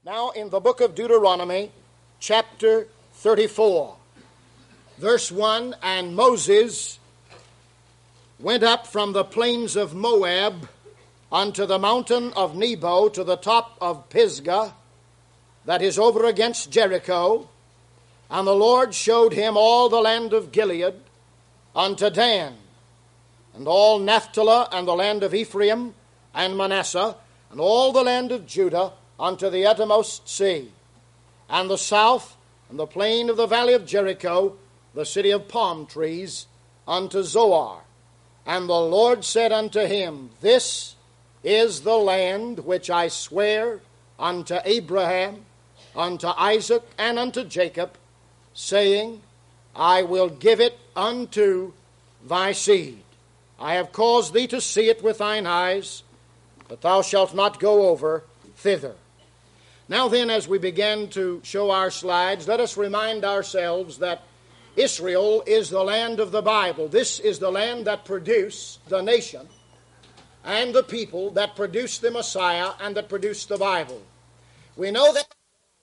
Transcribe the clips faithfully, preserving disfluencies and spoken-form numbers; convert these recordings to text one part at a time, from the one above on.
Now in the book of Deuteronomy, chapter thirty-four, verse one, and Moses went up from the plains of Moab unto the mountain of Nebo to the top of Pisgah, that is over against Jericho. And the Lord showed him all the land of Gilead unto Dan, and all Naphtali, and the land of Ephraim and Manasseh, and all the land of Judah unto the uttermost sea, and the south, and the plain of the valley of Jericho, the city of palm trees, unto Zoar. And the Lord said unto him, This is the land which I swear unto Abraham, unto Isaac, and unto Jacob, saying, I will give it unto thy seed. I have caused thee to see it with thine eyes, but thou shalt not go over thither. Now then, as we begin to show our slides, let us remind ourselves that Israel is the land of the Bible. This is the land that produced the nation and the people that produced the Messiah and that produced the Bible. We know that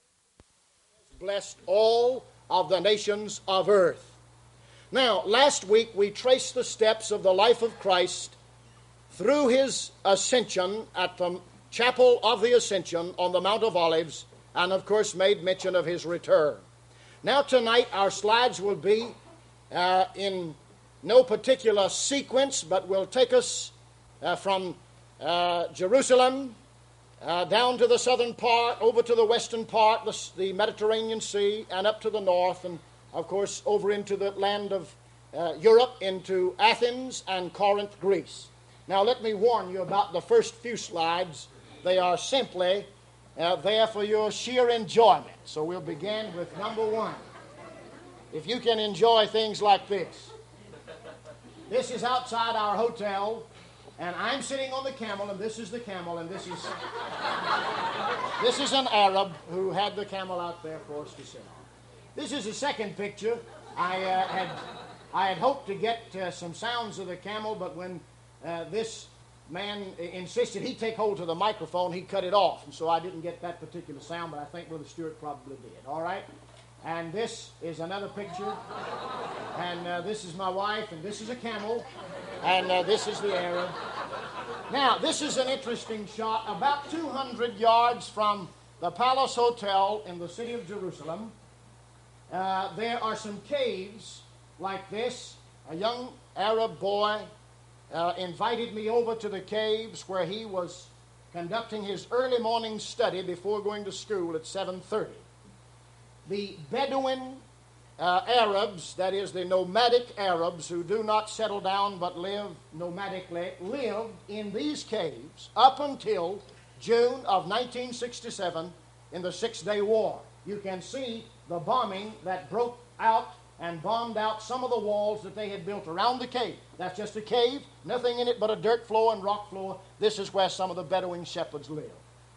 God has blessed all of the nations of earth. Now, last week we traced the steps of the life of Christ through his ascension at the chapel of the Ascension on the Mount of Olives, and of course made mention of his return. Now tonight our slides will be uh, in no particular sequence, but will take us uh, from uh, Jerusalem uh, down to the southern part, over to the western part, the, the Mediterranean Sea, and up to the north, and of course over into the land of uh, Europe, into Athens and Corinth, Greece. Now let me warn you about the first few slides. They are simply uh, there for your sheer enjoyment. So we'll begin with number one. If you can enjoy things like this. This is outside our hotel, and I'm sitting on the camel, and this is the camel, and this is this is an Arab who had the camel out there for us to sit on. This is the second picture. I uh, had I had hoped to get uh, some sounds of the camel, but when uh, this man insisted he take hold of the microphone, he cut it off, and so I didn't get that particular sound, but I think Brother Stewart probably did. All right? And this is another picture, and uh, this is my wife, and this is a camel, and uh, this is the Arab. Now, this is an interesting shot. About two hundred yards from the Palace Hotel in the city of Jerusalem, uh, there are some caves like this. A young Arab boy Uh, invited me over to the caves where he was conducting his early morning study before going to school at seven thirty. The Bedouin uh, Arabs, that is the nomadic Arabs who do not settle down but live nomadically, lived in these caves up until June of nineteen sixty-seven in the Six-Day War. You can see the bombing that broke out and bombed out some of the walls that they had built around the cave. That's just a cave, nothing in it but a dirt floor and rock floor. This is where some of the Bedouin shepherds live.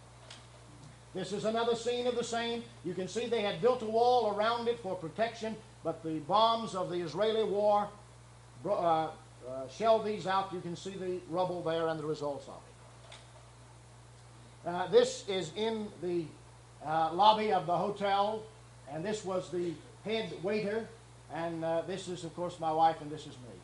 This is another scene of the same. You can see they had built a wall around it for protection, but the bombs of the Israeli war uh, uh, shelled these out. You can see the rubble there and the results of it. Uh, this is in the uh, lobby of the hotel, and this was the head waiter. And uh, this is, of course, my wife, and this is me.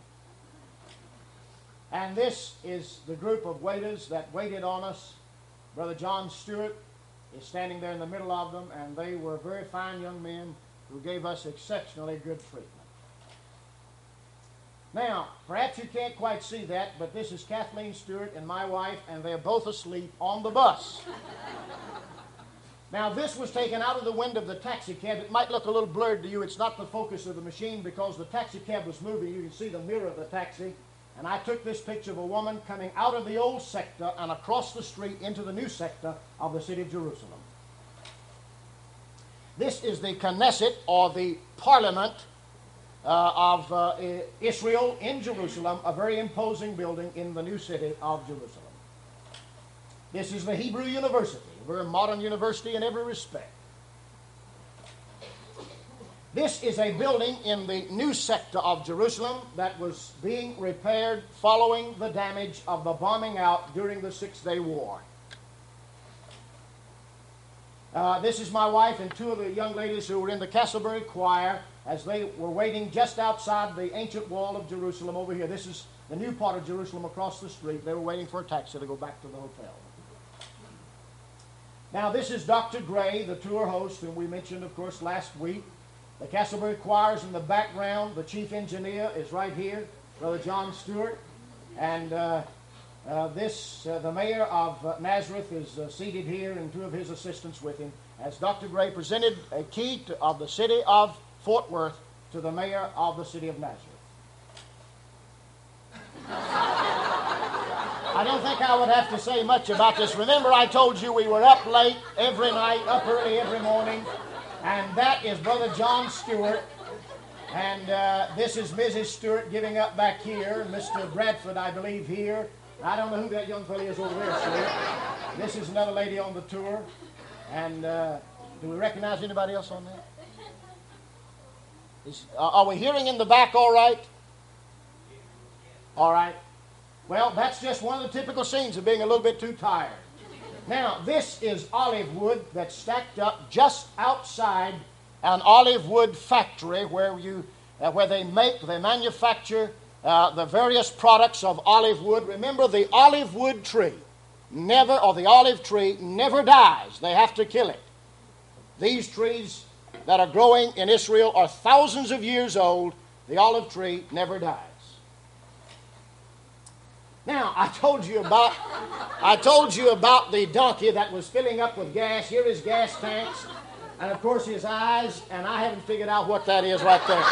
And this is the group of waiters that waited on us. Brother John Stewart is standing there in the middle of them, and they were very fine young men who gave us exceptionally good treatment. Now, perhaps you can't quite see that, but this is Kathleen Stewart and my wife, and they're both asleep on the bus. Now, this was taken out of the window of the taxi cab. It might look a little blurred to you. It's not the focus of the machine because the taxi cab was moving. You can see the mirror of the taxi. And I took this picture of a woman coming out of the old sector and across the street into the new sector of the city of Jerusalem. This is the Knesset, or the Parliament uh, of uh, Israel in Jerusalem, a very imposing building in the new city of Jerusalem. This is the Hebrew University. We're a modern university in every respect. This is a building in the new sector of Jerusalem that was being repaired following the damage of the bombing out during the Six-Day War. Uh, this is my wife and two of the young ladies who were in the Castleberry Choir as they were waiting just outside the ancient wall of Jerusalem over here. This is the new part of Jerusalem across the street. They were waiting for a taxi to go back to the hotel. Now, this is Doctor Gray, the tour host, whom we mentioned, of course, last week. The Castleberry Choir is in the background. The chief engineer is right here, Brother John Stewart. And uh, uh, this, uh, the mayor of uh, Nazareth is uh, seated here, and two of his assistants with him, as Doctor Gray presented a key to, of the city of Fort Worth to the mayor of the city of Nazareth. I don't think I would have to say much about this. Remember, I told you we were up late every night, up early every morning, and that is Brother John Stewart, and uh, this is Missus Stewart giving up back here, Mister Bradford, I believe, here. I don't know who that young fellow is over there, sir. This is another lady on the tour, and uh, do we recognize anybody else on that? Is, uh, are we hearing in the back all right? All right. Well, that's just one of the typical scenes of being a little bit too tired. Now, this is olive wood that's stacked up just outside an olive wood factory where you, uh, where they make, they manufacture uh, the various products of olive wood. Remember, the olive wood tree never, or the olive tree never dies. They have to kill it. These trees that are growing in Israel are thousands of years old. The olive tree never dies. Now, I told you about I told you about the donkey that was filling up with gas. Here is gas tanks, and of course his eyes, and I haven't figured out what that is right there.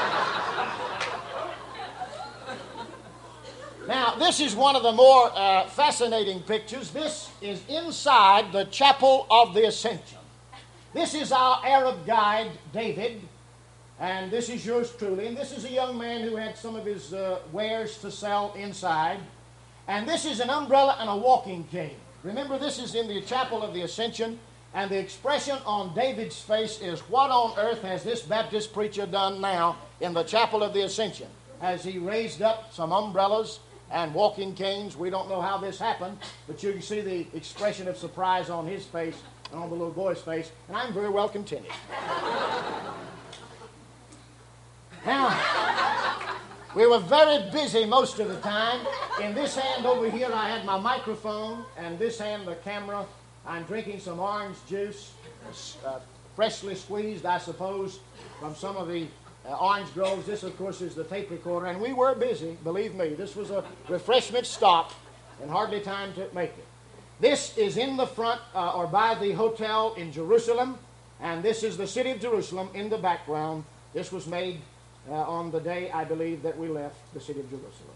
Now, this is one of the more uh, fascinating pictures. This is inside the Chapel of the Ascension. This is our Arab guide, David, and this is yours truly. And this is a young man who had some of his uh, wares to sell inside. And this is an umbrella and a walking cane. Remember, this is in the Chapel of the Ascension, and the expression on David's face is, what on earth has this Baptist preacher done now in the Chapel of the Ascension? Has he raised up some umbrellas and walking canes? We don't know how this happened, but you can see the expression of surprise on his face and on the little boy's face, and I'm very well contented. Now, we were very busy most of the time. In this hand over here, I had my microphone, and this hand, the camera. I'm drinking some orange juice, uh, freshly squeezed, I suppose, from some of the uh, orange groves. This, of course, is the tape recorder, and we were busy, believe me. This was a refreshment stop, and hardly time to make it. This is in the front, uh, or by the hotel in Jerusalem, and this is the city of Jerusalem in the background. This was made Uh, on the day, I believe, that we left the city of Jerusalem.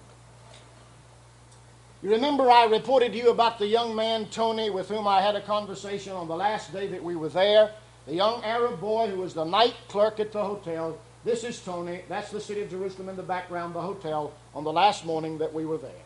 You remember I reported to you about the young man, Tony, with whom I had a conversation on the last day that we were there. The young Arab boy who was the night clerk at the hotel. This is Tony. That's the city of Jerusalem in the background, the hotel, on the last morning that we were there.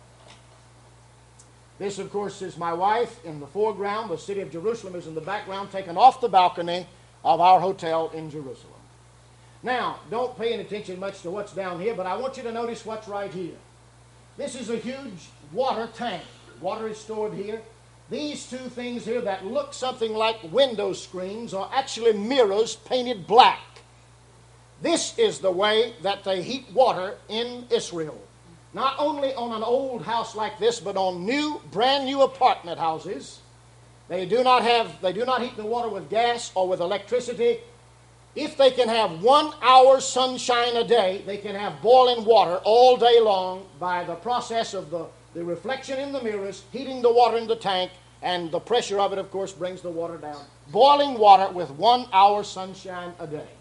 This, of course, is my wife in the foreground. The city of Jerusalem is in the background, taken off the balcony of our hotel in Jerusalem. Now, don't pay any attention much to what's down here, but I want you to notice what's right here. This is a huge water tank. Water is stored here. These two things here that look something like window screens are actually mirrors painted black. This is the way that they heat water in Israel. Not only on an old house like this, but on new, brand new apartment houses. They do not have, they do not heat the water with gas or with electricity. If they can have one hour sunshine a day, they can have boiling water all day long by the process of the, the reflection in the mirrors, heating the water in the tank, and the pressure of it, of course, brings the water down. Boiling water with one hour sunshine a day.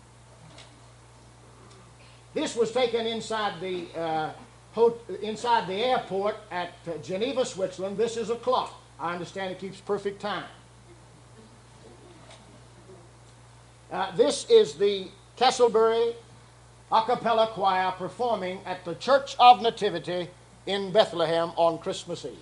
This was taken inside the, uh, ho- inside the airport at uh, Geneva, Switzerland. This is a clock. I understand it keeps perfect time. Uh, this is the Castleberry a cappella choir performing at the Church of Nativity in Bethlehem on Christmas Eve.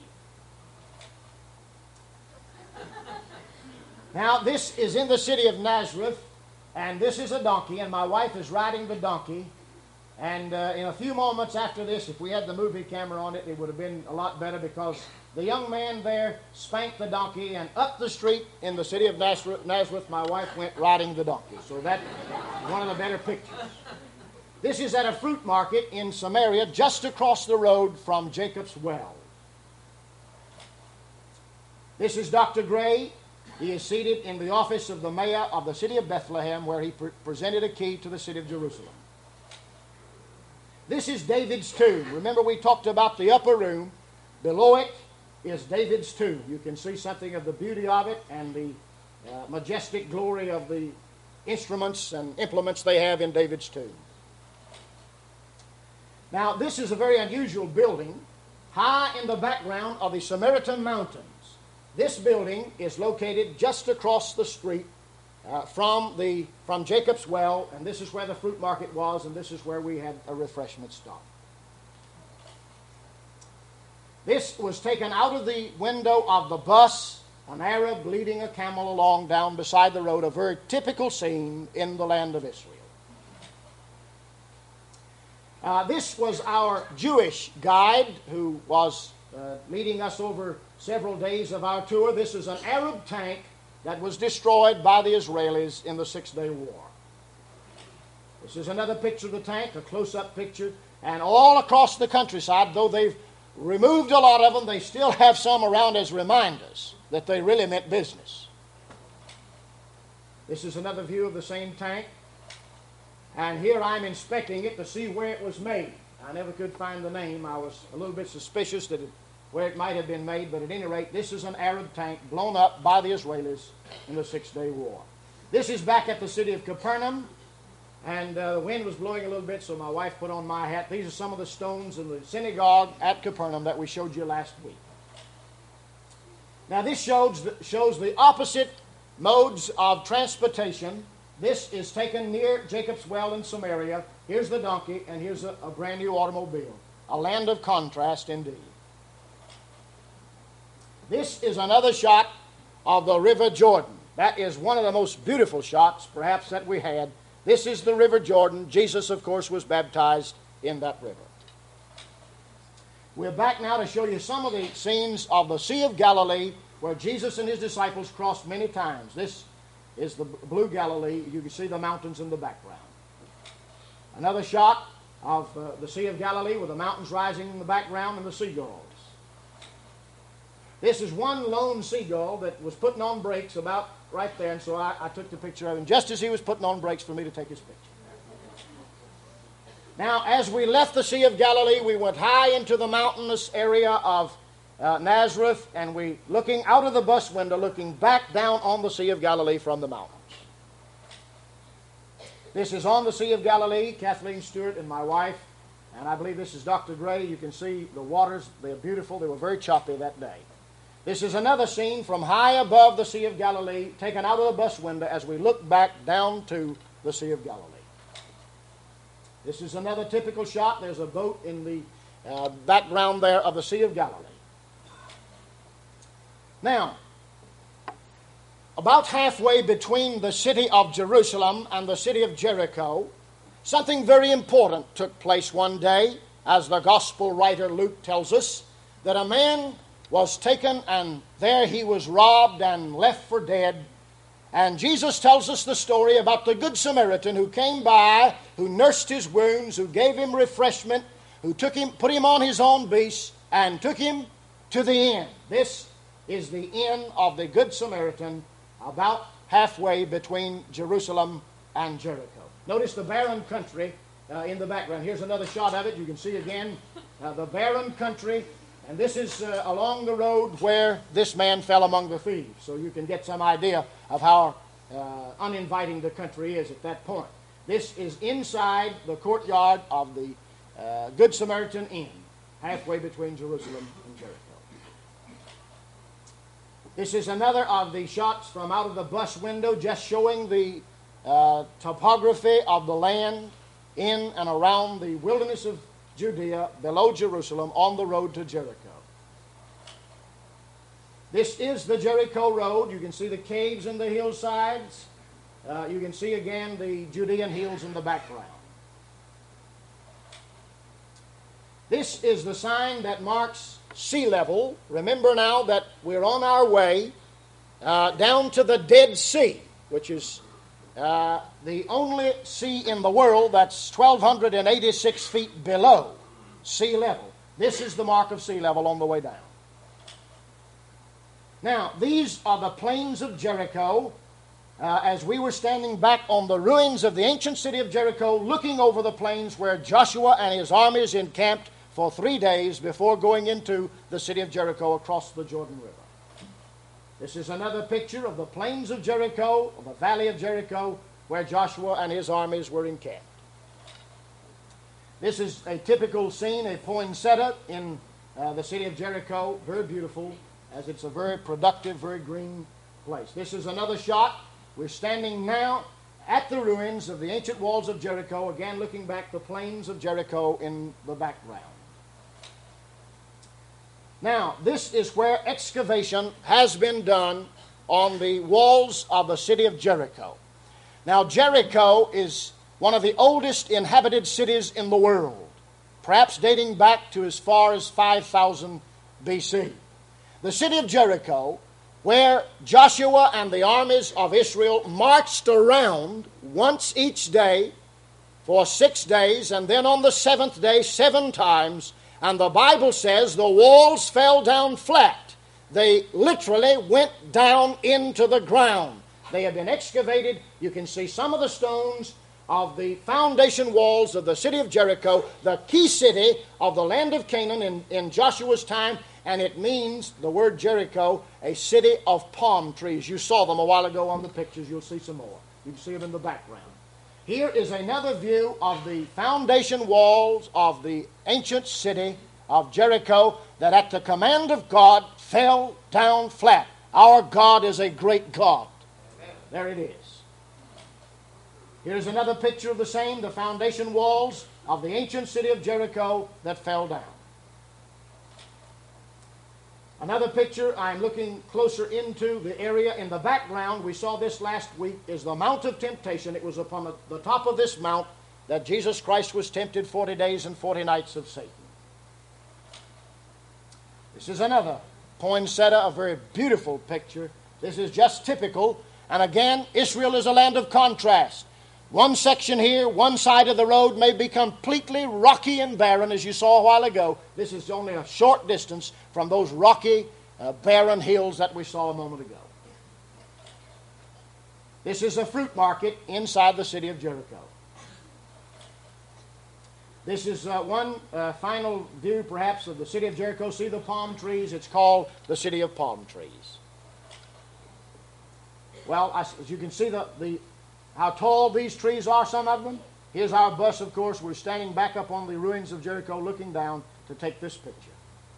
Now, this is in the city of Nazareth, and this is a donkey, and my wife is riding the donkey. And uh, in a few moments after this, if we had the movie camera on it, it would have been a lot better, because the young man there spanked the donkey, and up the street in the city of Nazareth, Nazareth my wife went riding the donkey. So that's one of the better pictures. This is at a fruit market in Samaria, just across the road from Jacob's Well. This is Doctor Gray. He is seated in the office of the mayor of the city of Bethlehem, where he pre- presented a key to the city of Jerusalem. This is David's tomb. Remember, we talked about the upper room. Below it is David's tomb. You can see something of the beauty of it and the uh, majestic glory of the instruments and implements they have in David's tomb. Now, this is a very unusual building, high in the background of the Samaritan Mountains. This building is located just across the street uh, from the from Jacob's Well, and this is where the fruit market was, and this is where we had a refreshment stop. This was taken out of the window of the bus, an Arab leading a camel along down beside the road, a very typical scene in the land of Israel. Uh, this was our Jewish guide who was uh, leading us over several days of our tour. This is an Arab tank that was destroyed by the Israelis in the Six-Day War. This is another picture of the tank, a close-up picture. And all across the countryside, though they've removed a lot of them, they still have some around as reminders that they really meant business. This is another view of the same tank. And here I'm inspecting it to see where it was made. I never could find the name. I was a little bit suspicious that it, where it might have been made, but at any rate, this is an Arab tank blown up by the Israelis in the Six-Day War. This is back at the city of Capernaum, and uh, the wind was blowing a little bit, so my wife put on my hat. These are some of the stones in the synagogue at Capernaum that we showed you last week. Now, this shows the, shows the opposite modes of transportation. This is taken near Jacob's Well in Samaria. Here's the donkey, and here's a, a brand new automobile. A land of contrast indeed. This is another shot of the River Jordan. That is one of the most beautiful shots, perhaps, that we had. This is the River Jordan. Jesus, of course, was baptized in that river. We're back now to show you some of the scenes of the Sea of Galilee, where Jesus and his disciples crossed many times. This is the blue Galilee. You can see the mountains in the background. Another shot of uh, the Sea of Galilee with the mountains rising in the background and the seagulls. This is one lone seagull that was putting on brakes about right there, and so I, I took the picture of him just as he was putting on brakes for me to take his picture. Now, as we left the Sea of Galilee, we went high into the mountainous area of uh, Nazareth, and we, looking out of the bus window, looking back down on the Sea of Galilee from the mountains. This is on the Sea of Galilee, Kathleen Stewart and my wife, and I believe this is Doctor Gray. You can see the waters. They're beautiful. They were very choppy that day. This is another scene from high above the Sea of Galilee, taken out of the bus window as we look back down to the Sea of Galilee. This is another typical shot. There's a boat in the uh, background there of the Sea of Galilee. Now, about halfway between the city of Jerusalem and the city of Jericho, something very important took place one day, as the gospel writer Luke tells us, that a man was taken and there he was robbed and left for dead. And Jesus tells us the story about the Good Samaritan who came by, who nursed his wounds, who gave him refreshment, who took him, put him on his own beast, and took him to the inn. This is the inn of the Good Samaritan, about halfway between Jerusalem and Jericho. Notice the barren country uh, in the background. Here's another shot of it. You can see again uh, the barren country. And this is uh, along the road where this man fell among the thieves. So you can get some idea of how uh, uninviting the country is at that point. This is inside the courtyard of the uh, Good Samaritan Inn, halfway between Jerusalem and Jericho. This is another of the shots from out of the bus window, just showing the uh, topography of the land in and around the wilderness of Judea, below Jerusalem, on the road to Jericho. This is the Jericho road. You can see the caves in the hillsides. Uh, you can see again the Judean hills in the background. This is the sign that marks sea level. Remember now that we're on our way uh, down to the Dead Sea, which is uh, the only sea in the world that's one thousand two hundred eighty-six feet below sea level. This is the mark of sea level on the way down. Now, these are the plains of Jericho. Uh, as we were standing back on the ruins of the ancient city of Jericho, looking over the plains where Joshua and his armies encamped for three days before going into the city of Jericho across the Jordan River. This is another picture of the plains of Jericho, of the valley of Jericho, where Joshua and his armies were encamped. This is a typical scene, a poinsettia in uh, the city of Jericho. Very beautiful, as it's a very productive, very green place. This is another shot. We're standing now at the ruins of the ancient walls of Jericho, again looking back the plains of Jericho in the background. Now, this is where excavation has been done on the walls of the city of Jericho. Now, Jericho is one of the oldest inhabited cities in the world, perhaps dating back to as far as five thousand B C. The city of Jericho, where Joshua and the armies of Israel marched around once each day for six days, and then on the seventh day seven times, and the Bible says the walls fell down flat. They literally went down into the ground. They have been excavated. You can see some of the stones of the foundation walls of the city of Jericho, the key city of the land of Canaan in, in Joshua's time, and it means, the word Jericho, a city of palm trees. You saw them a while ago on the pictures. You'll see some more. You can see them in the background. Here is another view of the foundation walls of the ancient city of Jericho that at the command of God fell down flat. Our God is a great God. There it is. Here's another picture of the same, the foundation walls of the ancient city of Jericho that fell down. Another picture, I'm looking closer into the area in the background. We saw this last week, is the Mount of Temptation. It was upon the, the top of this mount that Jesus Christ was tempted forty days and forty nights of Satan. This is another poinsettia, a very beautiful picture. This is just typical. And again, Israel is a land of contrast. One section here, one side of the road may be completely rocky and barren, as you saw a while ago. This is only a short distance from those rocky, uh, barren hills that we saw a moment ago. This is a fruit market inside the city of Jericho. This is uh, one uh, final view, perhaps, of the city of Jericho. See the palm trees? It's called the city of palm trees. Well, as you can see the... the how tall these trees are, some of them. Here's our bus, of course. We're standing back up on the ruins of Jericho looking down to take this picture.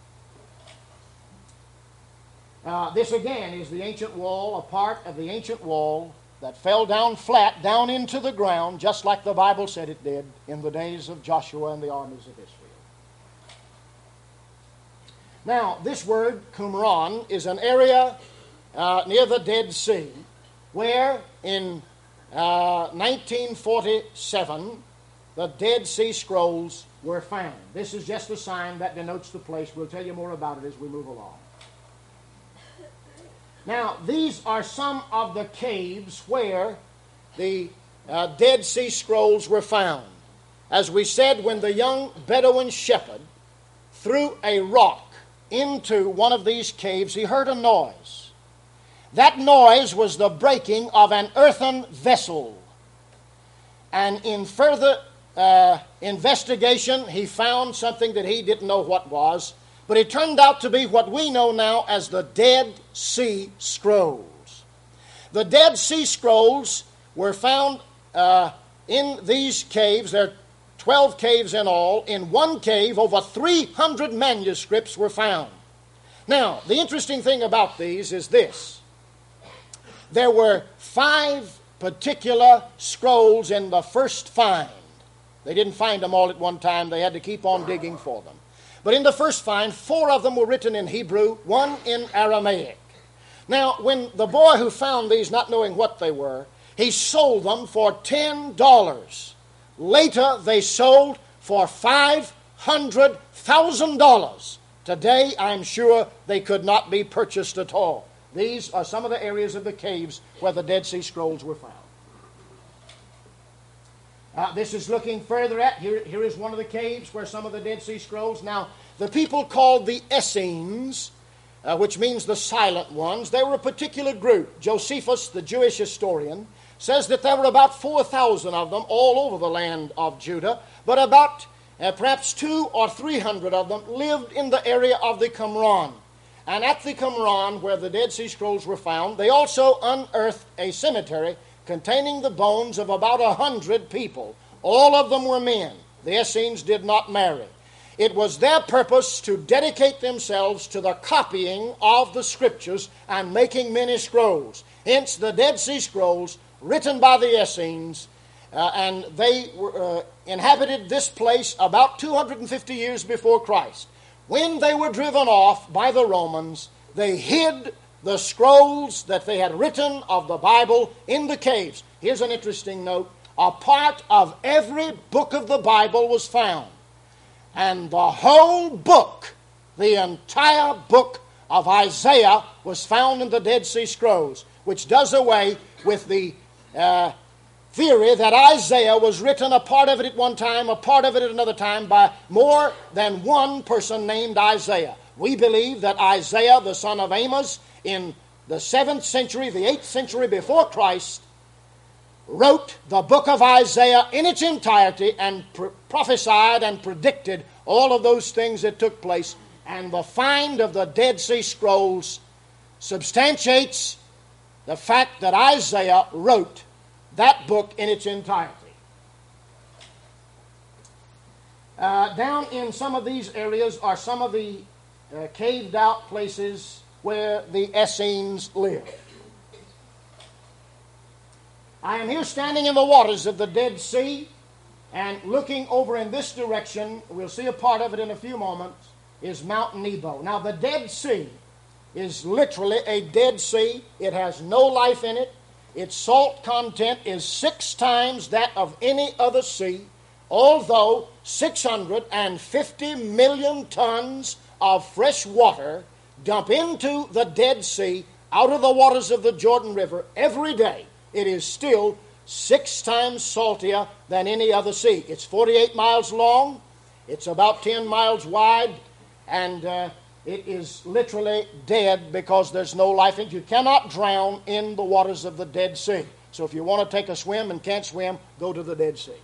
Uh, this again is the ancient wall, a part of the ancient wall that fell down flat, down into the ground, just like the Bible said it did in the days of Joshua and the armies of Israel. Now, this word, Qumran, is an area uh, near the Dead Sea where in Uh, nineteen forty-seven, the Dead Sea Scrolls were found. This is just a sign that denotes the place. We'll tell you more about it as we move along. Now, these are some of the caves where the uh, Dead Sea Scrolls were found. As we said, when the young Bedouin shepherd threw a rock into one of these caves, he heard a noise. That noise was the breaking of an earthen vessel. And in further uh, investigation, he found something that he didn't know what was, but it turned out to be what we know now as the Dead Sea Scrolls. The Dead Sea Scrolls were found uh, in these caves. There are twelve caves in all. In one cave, over three hundred manuscripts were found. Now, the interesting thing about these is this. There were five particular scrolls in the first find. They didn't find them all at one time. They had to keep on digging for them. But in the first find, four of them were written in Hebrew, one in Aramaic. Now, when the boy who found these, not knowing what they were, he sold them for ten dollars. Later, they sold for five hundred thousand dollars Today, I'm sure they could not be purchased at all. These are some of the areas of the caves where the Dead Sea Scrolls were found. Uh, this is looking further at, here, here is one of the caves where some of the Dead Sea Scrolls. Now, the people called the Essenes, uh, which means the silent ones, they were a particular group. Josephus, the Jewish historian, says that there were about four thousand of them all over the land of Judah, but about uh, perhaps two or three hundred of them lived in the area of the Qumran. And at the Qumran, where the Dead Sea Scrolls were found, they also unearthed a cemetery containing the bones of about a hundred people. All of them were men. The Essenes did not marry. It was their purpose to dedicate themselves to the copying of the Scriptures and making many scrolls. Hence, the Dead Sea Scrolls, written by the Essenes, uh, and they were, uh, inhabited this place about two hundred fifty years before Christ. When they were driven off by the Romans, they hid the scrolls that they had written of the Bible in the caves. Here's an interesting note. A part of every book of the Bible was found. And the whole book, the entire book of Isaiah, was found in the Dead Sea Scrolls, which does away with the uh, theory that Isaiah was written, a part of it at one time, a part of it at another time, by more than one person named Isaiah. We believe that Isaiah, the son of Amos, in the seventh century, the eighth century before Christ, wrote the book of Isaiah in its entirety and pro- prophesied and predicted all of those things that took place. And the find of the Dead Sea Scrolls substantiates the fact that Isaiah wrote that book in its entirety. Uh, down in some of these areas are some of the uh, caved out places where the Essenes lived. I am here standing in the waters of the Dead Sea, and looking over in this direction, we'll see a part of it in a few moments, is Mount Nebo. Now, the Dead Sea is literally a dead sea. It has no life in it. Its salt content is six times that of any other sea, although six hundred fifty million tons of fresh water dump into the Dead Sea out of the waters of the Jordan River every day. It is still six times saltier than any other sea. It's forty-eight miles long. It's about ten miles wide. And uh, it is literally dead because there's no life in it. You cannot drown in the waters of the Dead Sea. So if you want to take a swim and can't swim, go to the Dead Sea.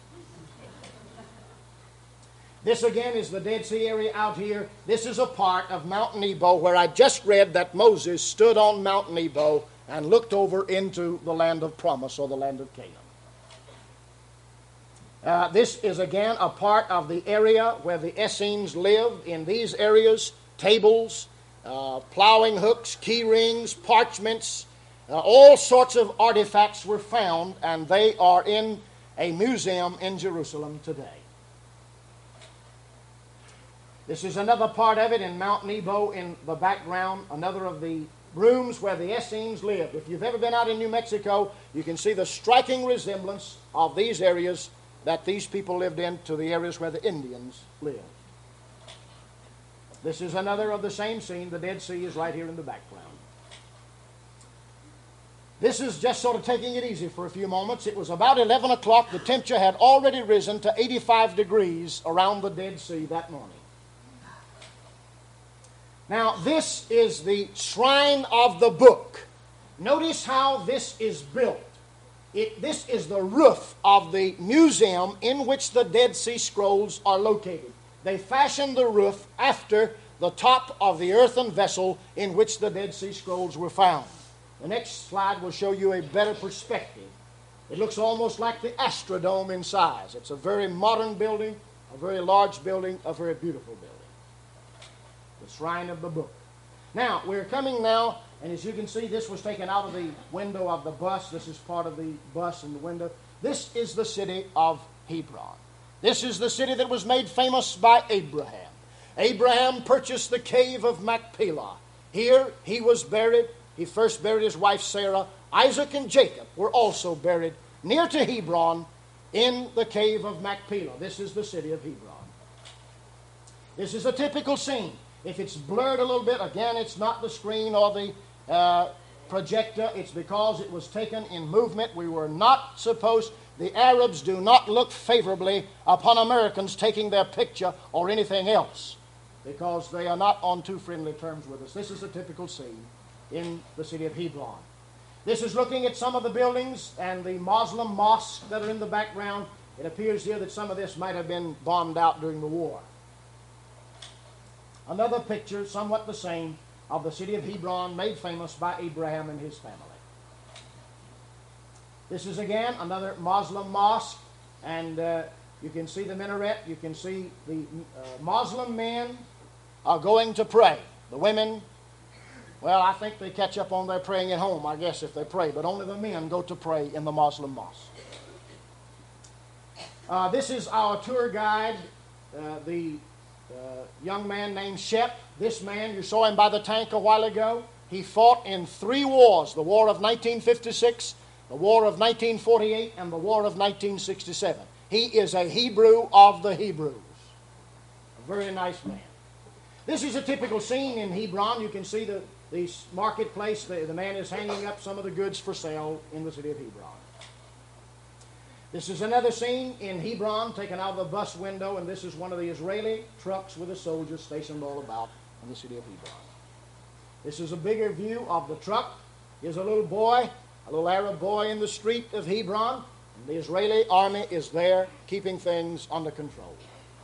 This again is the Dead Sea area out here. This is a part of Mount Nebo where I just read that Moses stood on Mount Nebo and looked over into the land of promise, or the land of Canaan. Uh, this is again a part of the area where the Essenes lived. In these areas, tables, uh, plowing hooks, key rings, parchments, uh, all sorts of artifacts were found, and they are in a museum in Jerusalem today. This is another part of it in Mount Nebo in the background, another of the rooms where the Essenes lived. If you've ever been out in New Mexico, you can see the striking resemblance of these areas that these people lived in to the areas where the Indians lived. This is another of the same scene. The Dead Sea is right here in the background. This is just sort of taking it easy for a few moments. It was about eleven o'clock. The temperature had already risen to eighty-five degrees around the Dead Sea that morning. Now, this is the shrine of the book. Notice how this is built. It, this is the roof of the museum in which the Dead Sea Scrolls are located. They fashioned the roof after the top of the earthen vessel in which the Dead Sea Scrolls were found. The next slide will show you a better perspective. It looks almost like the Astrodome in size. It's a very modern building, a very large building, a very beautiful building. The shrine of the book. Now, we're coming now, and as you can see, this was taken out of the window of the bus. This is part of the bus in the window. This is the city of Hebron. This is the city that was made famous by Abraham. Abraham purchased the cave of Machpelah. Here he was buried. He first buried his wife Sarah. Isaac and Jacob were also buried near to Hebron in the cave of Machpelah. This is the city of Hebron. This is a typical scene. If it's blurred a little bit, again, it's not the screen or the uh, projector. It's because it was taken in movement. We were not supposed, the Arabs do not look favorably upon Americans taking their picture or anything else, because they are not on too friendly terms with us. This is a typical scene in the city of Hebron. This is looking at some of the buildings and the Muslim mosques that are in the background. It appears here that some of this might have been bombed out during the war. Another picture, somewhat the same, of the city of Hebron, made famous by Abraham and his family. This is again another Muslim mosque, and uh, you can see the minaret. You can see the uh, Muslim men are going to pray. The women, well, I think they catch up on their praying at home, I guess, if they pray, but only the men go to pray in the Muslim mosque. Uh, this is our tour guide, uh, the uh, young man named Shep. This man, you saw him by the tank a while ago. He fought in three wars, the War of nineteen fifty-six, the War of nineteen forty-eight, and the War of nineteen sixty-seven. He is a Hebrew of the Hebrews. A very nice man. This is a typical scene in Hebron. You can see the, the marketplace. The, the man is hanging up some of the goods for sale in the city of Hebron. This is another scene in Hebron taken out of the bus window, and this is one of the Israeli trucks with the soldiers stationed all about in the city of Hebron. This is a bigger view of the truck. Here's a little boy, a little Arab boy in the street of Hebron, and the Israeli army is there keeping things under control.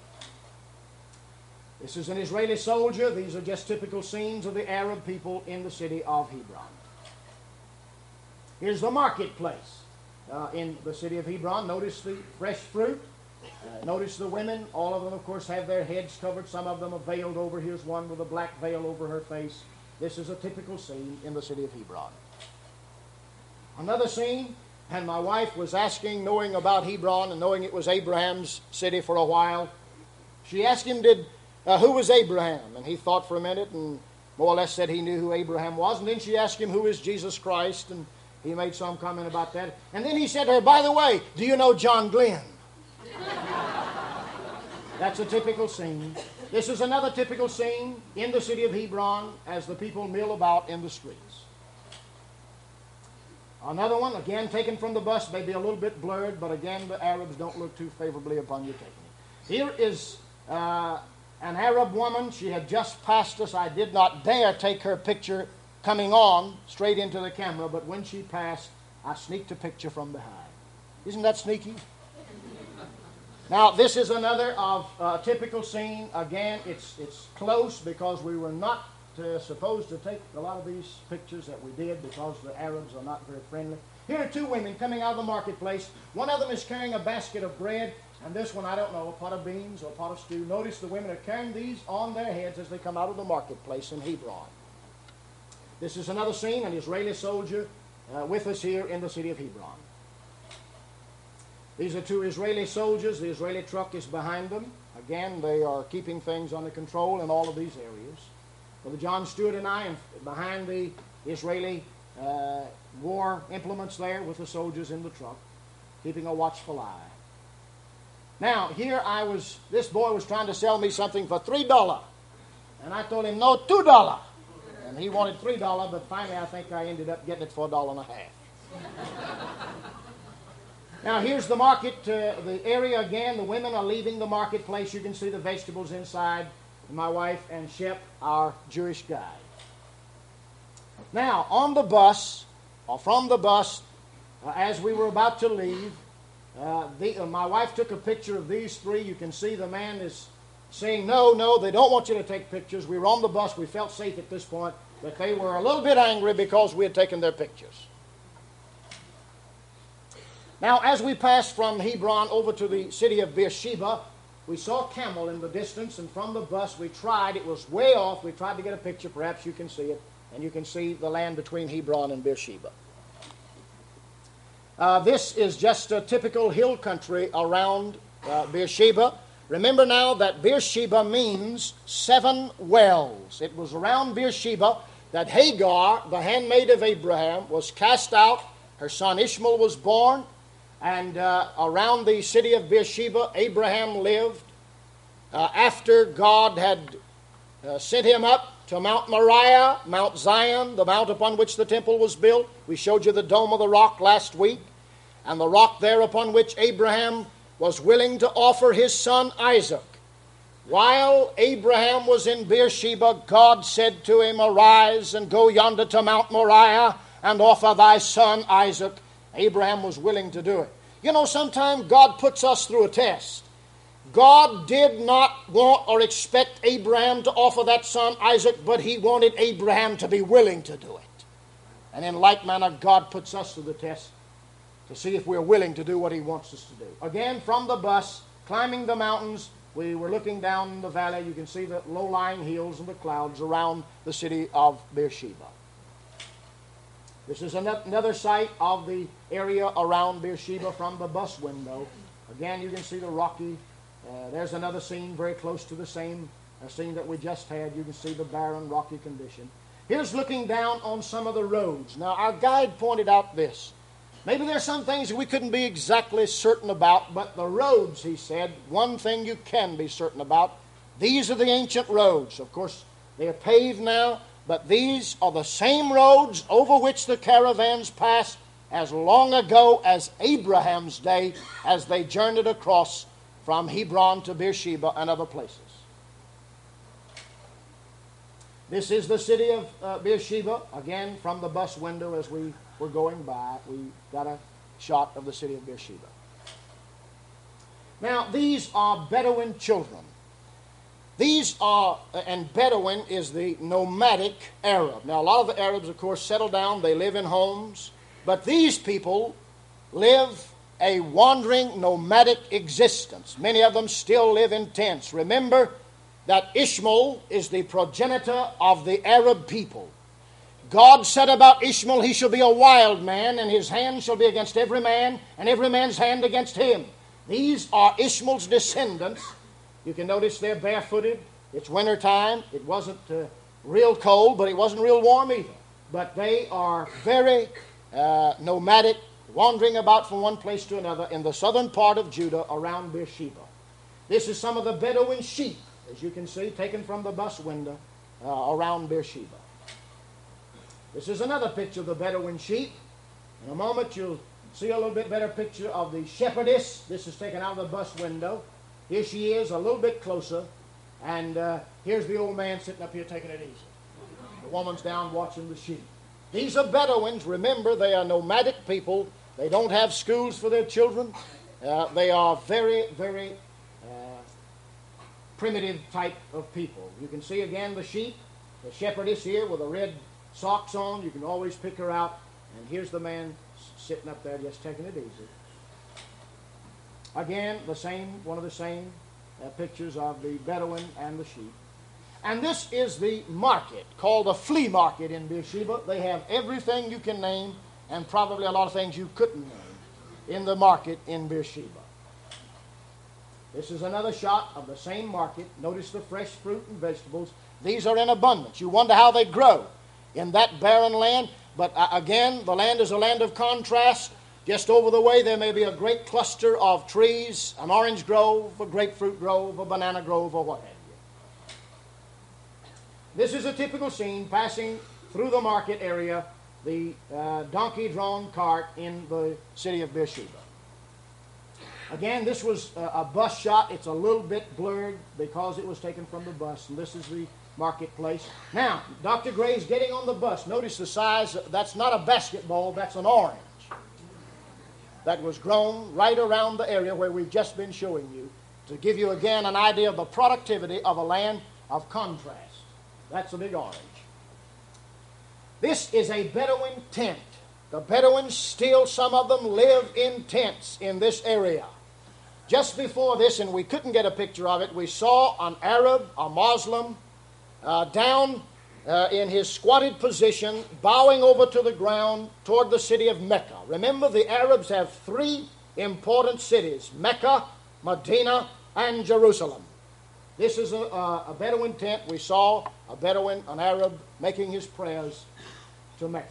This is an Israeli soldier. These are just typical scenes of the Arab people in the city of Hebron. Here's the marketplace. Uh, in the city of Hebron. Notice the fresh fruit. Uh, notice the women. All of them, of course, have their heads covered. Some of them are veiled over. Here's one with a black veil over her face. This is a typical scene in the city of Hebron. Another scene, and my wife was asking, knowing about Hebron and knowing it was Abraham's city for a while, she asked him, "Did uh, who was Abraham?" And he thought for a minute and more or less said he knew who Abraham was. And then she asked him, "Who is Jesus Christ?" And he made some comment about that. And then he said to her, "By the way, do you know John Glenn?" That's a typical scene. This is another typical scene in the city of Hebron as the people mill about in the streets. Another one, again taken from the bus, maybe a little bit blurred, but again the Arabs don't look too favorably upon you taking it. Here is uh, an Arab woman. She had just passed us. I did not dare take her picture coming on straight into the camera, but when she passed, I sneaked a picture from behind. Isn't that sneaky? Now, this is another of a uh, typical scene. Again, it's it's close because we were not uh, supposed to take a lot of these pictures that we did because the Arabs are not very friendly. Here are two women coming out of the marketplace. One of them is carrying a basket of bread, and this one, I don't know, a pot of beans or a pot of stew. Notice the women are carrying these on their heads as they come out of the marketplace in Hebron. This is another scene, an Israeli soldier uh, with us here in the city of Hebron. These are two Israeli soldiers. The Israeli truck is behind them. Again, they are keeping things under control in all of these areas. Brother John Stewart and I, are behind the Israeli uh, war implements there with the soldiers in the truck, keeping a watchful eye. Now, here I was, this boy was trying to sell me something for three dollars. And I told him, "No, two dollars. And he wanted three dollars, but finally I think I ended up getting it for a dollar and a half. Now here's the market, uh, the area again. The women are leaving the marketplace. You can see the vegetables inside. And my wife and Shep, our Jewish guide. Now, on the bus, or from the bus, uh, as we were about to leave, uh, the, uh, my wife took a picture of these three. You can see the man is saying, no, no, they don't want you to take pictures. We were on the bus. We felt safe at this point, but they were a little bit angry because we had taken their pictures. Now, as we passed from Hebron over to the city of Beersheba, we saw a camel in the distance, and from the bus we tried, it was way off, we tried to get a picture, perhaps you can see it, and you can see the land between Hebron and Beersheba. Uh, this is just a typical hill country around uh, Beersheba. Remember now that Beersheba means seven wells. It was around Beersheba that Hagar, the handmaid of Abraham, was cast out. Her son Ishmael was born. And uh, around the city of Beersheba, Abraham lived uh, after God had uh, sent him up to Mount Moriah, Mount Zion, the mount upon which the temple was built. We showed you the dome of the rock last week, and the rock there upon which Abraham was willing to offer his son Isaac. While Abraham was in Beersheba, God said to him, "Arise and go yonder to Mount Moriah and offer thy son Isaac." Abraham was willing to do it. You know, sometimes God puts us through a test. God did not want or expect Abraham to offer that son Isaac, but he wanted Abraham to be willing to do it. And in like manner, God puts us through the test to see if we're willing to do what he wants us to do. Again, from the bus, climbing the mountains, we were looking down the valley. You can see the low-lying hills and the clouds around the city of Beersheba. This is another site of the area around Beersheba from the bus window. Again, you can see the rocky. Uh, there's another scene very close to the same uh, scene that we just had. You can see the barren, rocky condition. Here's looking down on some of the roads. Now, our guide pointed out this. Maybe there's some things that we couldn't be exactly certain about, but the roads, he said, one thing you can be certain about, these are the ancient roads. Of course, they are paved now, but these are the same roads over which the caravans passed as long ago as Abraham's day as they journeyed across from Hebron to Beersheba and other places. This is the city of uh, Beersheba, again from the bus window as we were going by. We got a shot of the city of Beersheba. Now, these are Bedouin children. These are, and Bedouin is the nomadic Arab. Now, a lot of the Arabs, of course, settle down. They live in homes. But these people live a wandering, nomadic existence. Many of them still live in tents. Remember that Ishmael is the progenitor of the Arab people. God said about Ishmael, he shall be a wild man, and his hand shall be against every man, and every man's hand against him. These are Ishmael's descendants. You can notice they're barefooted. It's winter time. It wasn't uh, real cold, but it wasn't real warm either. But they are very uh, nomadic, wandering about from one place to another in the southern part of Judah around Beersheba. This is some of the Bedouin sheep, as you can see, taken from the bus window uh, around Beersheba. This is another picture of the Bedouin sheep. In a moment you'll see a little bit better picture of the shepherdess. This is taken out of the bus window. Here she is, a little bit closer. And uh, here's the old man sitting up here taking it easy. The woman's down watching the sheep. These are Bedouins. Remember, they are nomadic people. They don't have schools for their children. Uh, they are very, very uh, primitive type of people. You can see again the sheep. The shepherdess here with the red socks on. You can always pick her out. And here's the man sitting up there just taking it easy. Again, the same, one of the same uh, pictures of the Bedouin and the sheep. And this is the market, called the flea market in Beersheba. They have everything you can name, and probably a lot of things you couldn't name in the market in Beersheba. This is another shot of the same market. Notice the fresh fruit and vegetables. These are in abundance. You wonder how they grow in that barren land. But uh, again, the land is a land of contrast. Just over the way, there may be a great cluster of trees, an orange grove, a grapefruit grove, a banana grove, or what have you. This is a typical scene passing through the market area, the uh, donkey-drawn cart in the city of Beersheba. Again, this was a, a bus shot. It's a little bit blurred because it was taken from the bus, and this is the marketplace. Now, Doctor Gray's getting on the bus. Notice the size. That's not a basketball. That's an orange that was grown right around the area where we've just been showing you to give you again an idea of the productivity of a land of contrast. That's a big orange. This is a Bedouin tent. The Bedouins still, some of them, live in tents in this area. Just before this, and we couldn't get a picture of it, we saw an Arab, a Muslim, uh, down uh, in his squatted position, bowing over to the ground toward the city of Mecca. Remember, the Arabs have three important cities, Mecca, Medina, and Jerusalem. This is a, a Bedouin tent. We saw a Bedouin, an Arab, making his prayers to Mecca.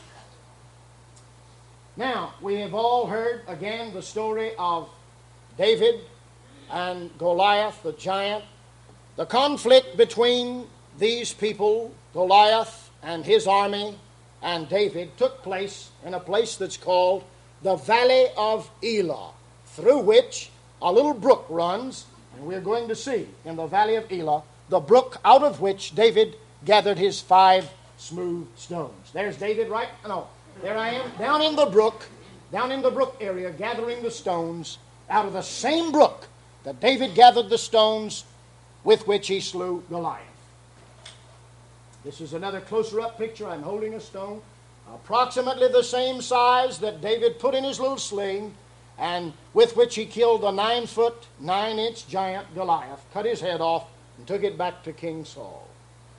Now, we have all heard, again, the story of David and Goliath, the giant. The conflict between these people, Goliath and his army and David, took place in a place that's called the Valley of Elah, through which a little brook runs, and we're going to see in the Valley of Elah the brook out of which David gathered his five smooth stones. There's David, right? No, there I am, down in the brook, down in the brook area, gathering the stones out of the same brook that David gathered the stones with which he slew Goliath. This is another closer-up picture. I'm holding a stone, approximately the same size that David put in his little sling, and with which he killed the nine-foot, nine-inch giant Goliath, cut his head off, and took it back to King Saul.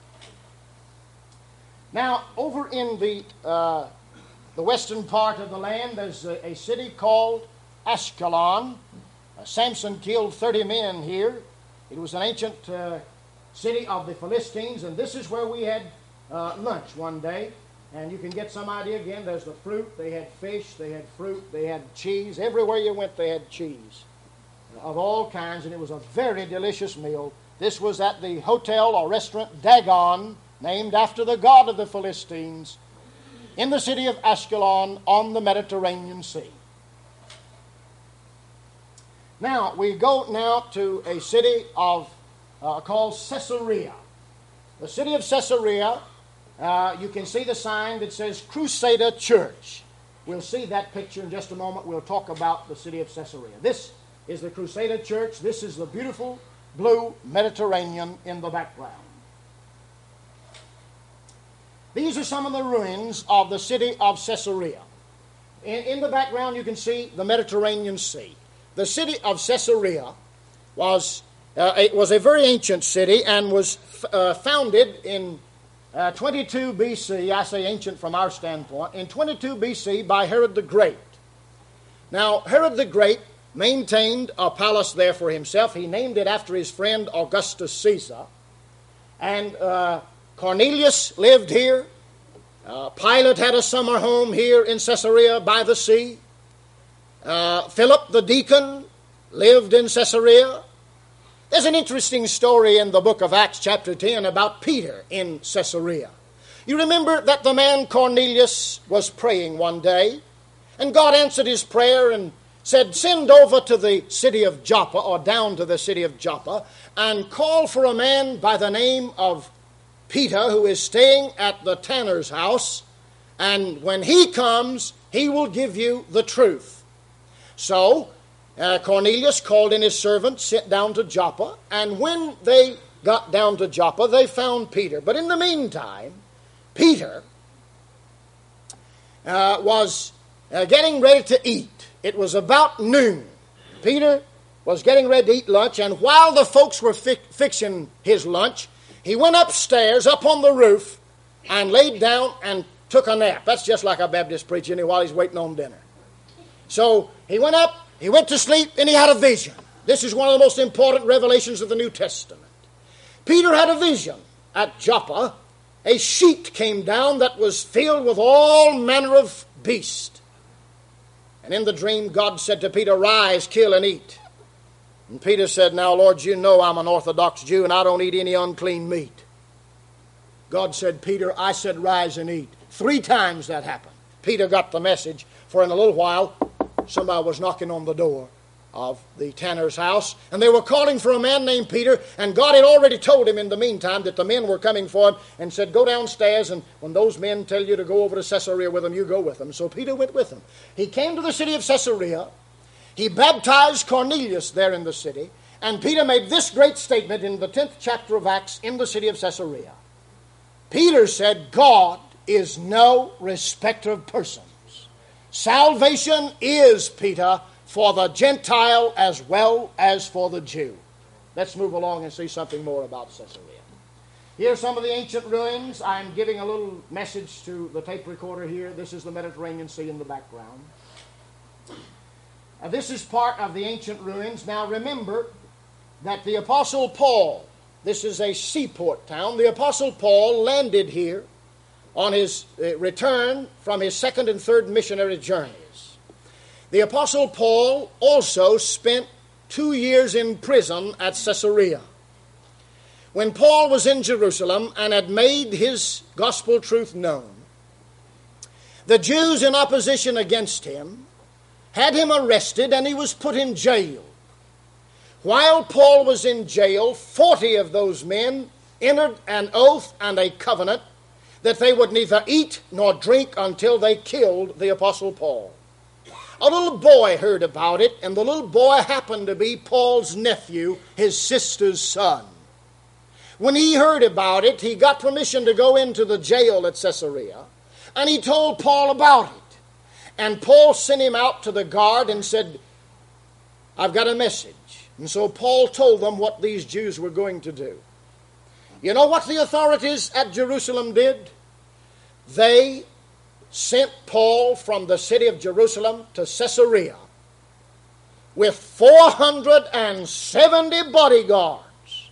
Now, over in the uh, the western part of the land, there's a, a city called Ashkelon. Uh, Samson killed thirty men here. It was an ancient uh, city of the Philistines, and this is where we had uh, lunch one day. And you can get some idea again. There's the fruit. They had fish. They had fruit. They had cheese. Everywhere you went, they had cheese of all kinds, and it was a very delicious meal. This was at the hotel or restaurant Dagon, named after the god of the Philistines, in the city of Ashkelon on the Mediterranean Sea. Now, we go now to a city of uh, called Caesarea. The city of Caesarea, uh, you can see the sign that says Crusader Church. We'll see that picture in just a moment. We'll talk about the city of Caesarea. This is the Crusader Church. This is the beautiful blue Mediterranean in the background. These are some of the ruins of the city of Caesarea. In, in the background you can see the Mediterranean Sea. The city of Caesarea was, uh, it was a very ancient city and was f- uh, founded in uh, twenty-two B C. I say ancient from our standpoint. In twenty-two B C by Herod the Great. Now, Herod the Great maintained a palace there for himself. He named it after his friend Augustus Caesar. And uh, Cornelius lived here. Uh, Pilate had a summer home here in Caesarea by the sea. Uh, Philip the deacon lived in Caesarea. There's an interesting story in the book of Acts chapter ten about Peter in Caesarea. You remember that the man Cornelius was praying one day, and God answered his prayer and said, send over to the city of Joppa, or down to the city of Joppa, and call for a man by the name of Peter, who is staying at the tanner's house, and when he comes, he will give you the truth. So, uh, Cornelius called in his servant, sent down to Joppa, and when they got down to Joppa, they found Peter. But in the meantime, Peter uh, was uh, getting ready to eat. It was about noon. Peter was getting ready to eat lunch, and while the folks were fi- fixing his lunch, he went upstairs, up on the roof, and laid down and took a nap. That's just like a Baptist preacher while he's waiting on dinner. So he went up, he went to sleep, and he had a vision. This is one of the most important revelations of the New Testament. Peter had a vision at Joppa. A sheet came down that was filled with all manner of beasts. And in the dream, God said to Peter, rise, kill, and eat. And Peter said, now, Lord, you know I'm an Orthodox Jew, and I don't eat any unclean meat. God said, Peter, I said, rise and eat. Three times that happened. Peter got the message, for in a little while, somebody was knocking on the door of the tanner's house, and they were calling for a man named Peter, and God had already told him in the meantime that the men were coming for him, and said, go downstairs, and when those men tell you to go over to Caesarea with them, you go with them. So Peter went with them. He came to the city of Caesarea. He baptized Cornelius there in the city, and Peter made this great statement in the tenth chapter of Acts in the city of Caesarea. Peter said, God is no respecter of persons. Salvation is, Peter, for the Gentile as well as for the Jew. Let's move along and see something more about Caesarea. Here are some of the ancient ruins. I'm giving a little message to the tape recorder here. This is the Mediterranean Sea in the background. Uh, this is part of the ancient ruins. Now remember that the Apostle Paul, this is a seaport town, the Apostle Paul landed here on his uh, return from his second and third missionary journeys. The Apostle Paul also spent two years in prison at Caesarea. when Paul was in Jerusalem and had made his gospel truth known, the Jews in opposition against him had him arrested and he was put in jail. While Paul was in jail, forty of those men entered an oath and a covenant that they would neither eat nor drink until they killed the Apostle Paul. A little boy heard about it, and the little boy happened to be Paul's nephew, his sister's son. When he heard about it, he got permission to go into the jail at Caesarea, and he told Paul about it. And Paul sent him out to the guard and said, I've got a message. And so Paul told them what these Jews were going to do. You know what the authorities at Jerusalem did? They sent Paul from the city of Jerusalem to Caesarea with four hundred seventy bodyguards.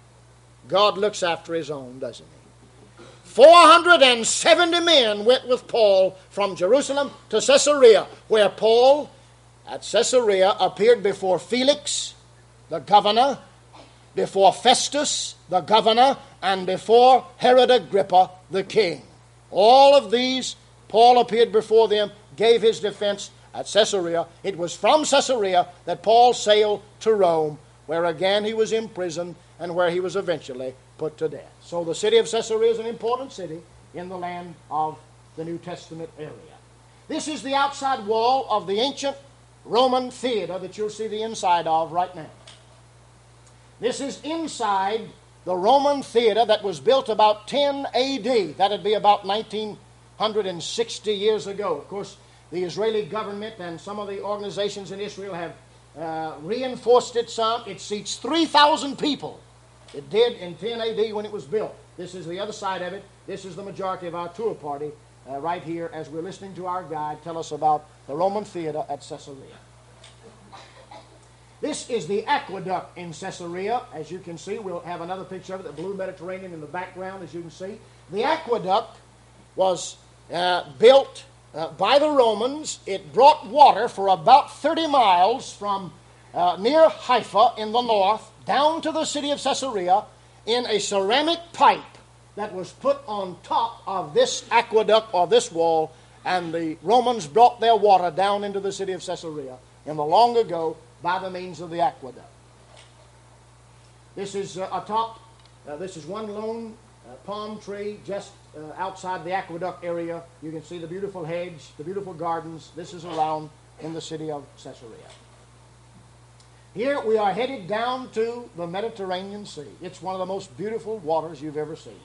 God looks after his own, doesn't he? four hundred seventy men went with Paul from Jerusalem to Caesarea, where Paul at Caesarea appeared before Felix, the governor, before Festus, the governor, and before Herod Agrippa, the king. All of these, Paul appeared before them, gave his defense at Caesarea. It was from Caesarea that Paul sailed to Rome, where again he was imprisoned and where he was eventually put to death. So the city of Caesarea is an important city in the land of the New Testament area. This is the outside wall of the ancient Roman theater that you'll see the inside of right now. This is inside the Roman theater that was built about ten A D. That would be about nineteen sixty years ago. Of course, the Israeli government and some of the organizations in Israel have uh, reinforced it some. It seats three thousand people. It did in ten A D when it was built. This is the other side of it. This is the majority of our tour party uh, right here as we're listening to our guide tell us about the Roman theater at Caesarea. This is the aqueduct in Caesarea. As you can see, we'll have another picture of it, the blue Mediterranean in the background, as you can see. The aqueduct was uh, built uh, by the Romans. It brought water for about thirty miles from uh, near Haifa in the north down to the city of Caesarea in a ceramic pipe that was put on top of this aqueduct or this wall, and the Romans brought their water down into the city of Caesarea in the long ago by the means of the aqueduct. This is uh, atop, uh, this is one lone uh, palm tree just uh, outside the aqueduct area. You can see the beautiful hedge, the beautiful gardens. This is around in the city of Caesarea. Here we are headed down to the Mediterranean Sea. It's one of the most beautiful waters you've ever seen.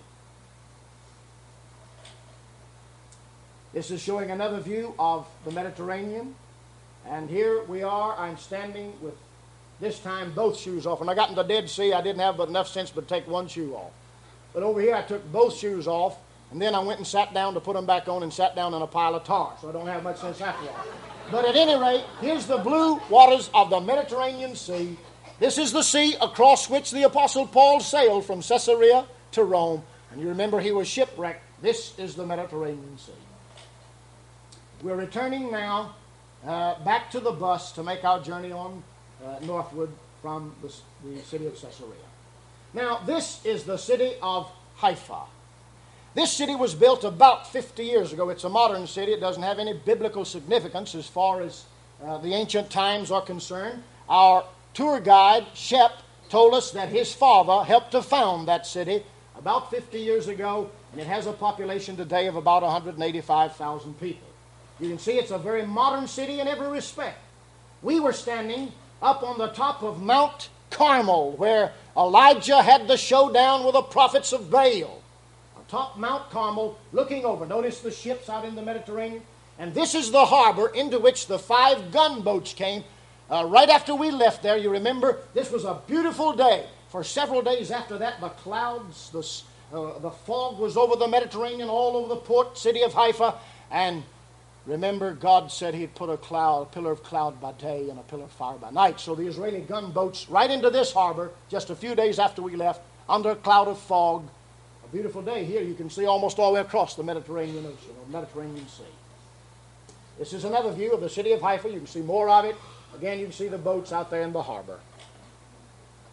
This is showing another view of the Mediterranean. And here we are. I'm standing with, this time, both shoes off. When I got in the Dead Sea, I didn't have but enough sense to take one shoe off. But over here, I took both shoes off, and then I went and sat down to put them back on and sat down in a pile of tar. So I don't have much sense after all. But at any rate, here's the blue waters of the Mediterranean Sea. This is the sea across which the Apostle Paul sailed from Caesarea to Rome. And you remember he was shipwrecked. This is the Mediterranean Sea. We're returning now uh, back to the bus to make our journey on uh, northward from the, the city of Caesarea. Now, this is the city of Haifa. This city was built about fifty years ago. It's a modern city. It doesn't have any biblical significance as far as uh, the ancient times are concerned. Our tour guide, Shep, told us that his father helped to found that city about fifty years ago, and it has a population today of about one hundred eighty-five thousand people. You can see it's a very modern city in every respect. We were standing up on the top of Mount Carmel, where Elijah had the showdown with the prophets of Baal. Atop Mount Carmel, looking over. Notice the ships out in the Mediterranean. And this is the harbor into which the five gunboats came uh, right after we left there. You remember, this was a beautiful day. For several days after that, the clouds, the, uh, the fog was over the Mediterranean, all over the port city of Haifa. And remember, God said he'd put a cloud, a pillar of cloud by day and a pillar of fire by night. So the Israeli gunboats right into this harbor just a few days after we left, under a cloud of fog. A beautiful day here. You can see almost all the way across the Mediterranean Ocean, or Mediterranean Sea. This is another view of the city of Haifa. You can see more of it. Again, you can see the boats out there in the harbor.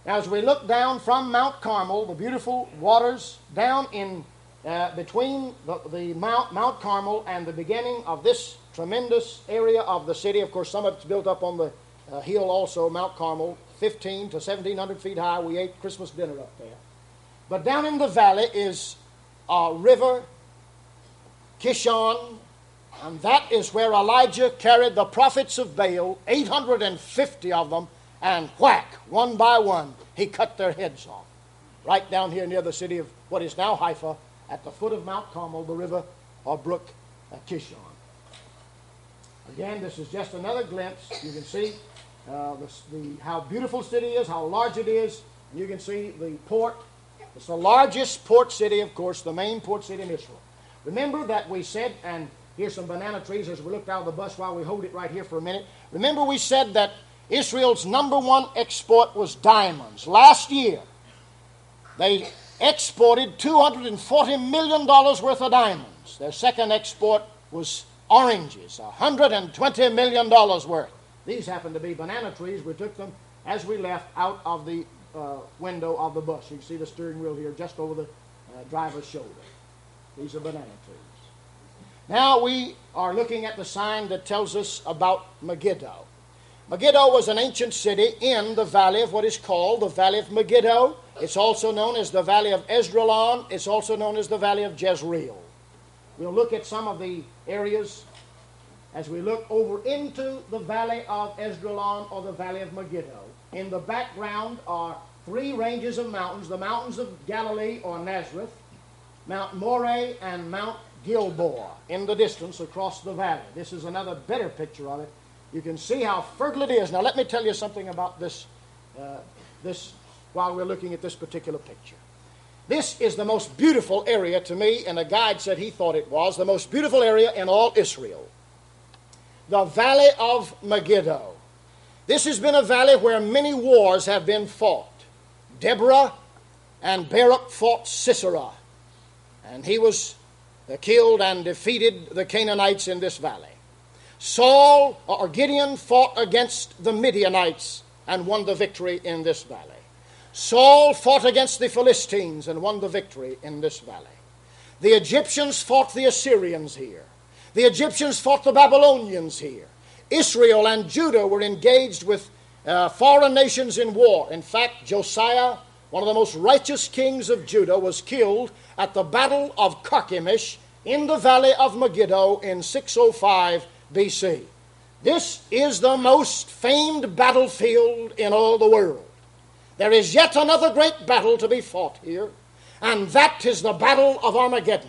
Now, as we look down from Mount Carmel, the beautiful waters down in uh, between the, the Mount, Mount Carmel and the beginning of this tremendous area of the city. Of course, some of it's built up on the uh, hill also, Mount Carmel, fifteen to seventeen hundred feet high. We ate Christmas dinner up there. But down in the valley is a river, Kishon, and that is where Elijah carried the prophets of Baal, eight hundred fifty of them, and whack, one by one, he cut their heads off. Right down here near the city of what is now Haifa, at the foot of Mount Carmel, the river or brook uh, Kishon. Again, this is just another glimpse. You can see uh, the, the, how beautiful the city is, how large it is. And you can see the port. It's the largest port city, of course, the main port city in Israel. Remember that we said, and here's some banana trees as we looked out of the bus while we hold it right here for a minute. Remember we said that Israel's number one export was diamonds. Last year, they exported two hundred forty million dollars worth of diamonds. Their second export was oranges, one hundred twenty million dollars worth. These happen to be banana trees. We took them as we left out of the uh, window of the bus. You can see the steering wheel here just over the uh, driver's shoulder. These are banana trees. Now we are looking at the sign that tells us about Megiddo. Megiddo was an ancient city in the valley of what is called the Valley of Megiddo. It's also known as the Valley of Esdraelon. It's also known as the Valley of Jezreel. We'll look at some of the areas as we look over into the Valley of Esdraelon or the Valley of Megiddo. In the background are three ranges of mountains, the mountains of Galilee or Nazareth, Mount Moreh, and Mount Gilboa in the distance across the valley. This is another better picture of it. You can see how fertile it is. Now let me tell you something about this, uh, this while we're looking at this particular picture. This is the most beautiful area to me, and a guide said he thought it was the most beautiful area in all Israel. The Valley of Megiddo. This has been a valley where many wars have been fought. Deborah and Barak fought Sisera, and he was uh, killed and defeated the Canaanites in this valley. Saul or Gideon fought against the Midianites and won the victory in this valley. Saul fought against the Philistines and won the victory in this valley. The Egyptians fought the Assyrians here. The Egyptians fought the Babylonians here. Israel and Judah were engaged with uh, foreign nations in war. In fact, Josiah, one of the most righteous kings of Judah, was killed at the Battle of Carchemish in the Valley of Megiddo in six oh five B C. This is the most famed battlefield in all the world. There is yet another great battle to be fought here, and that is the Battle of Armageddon.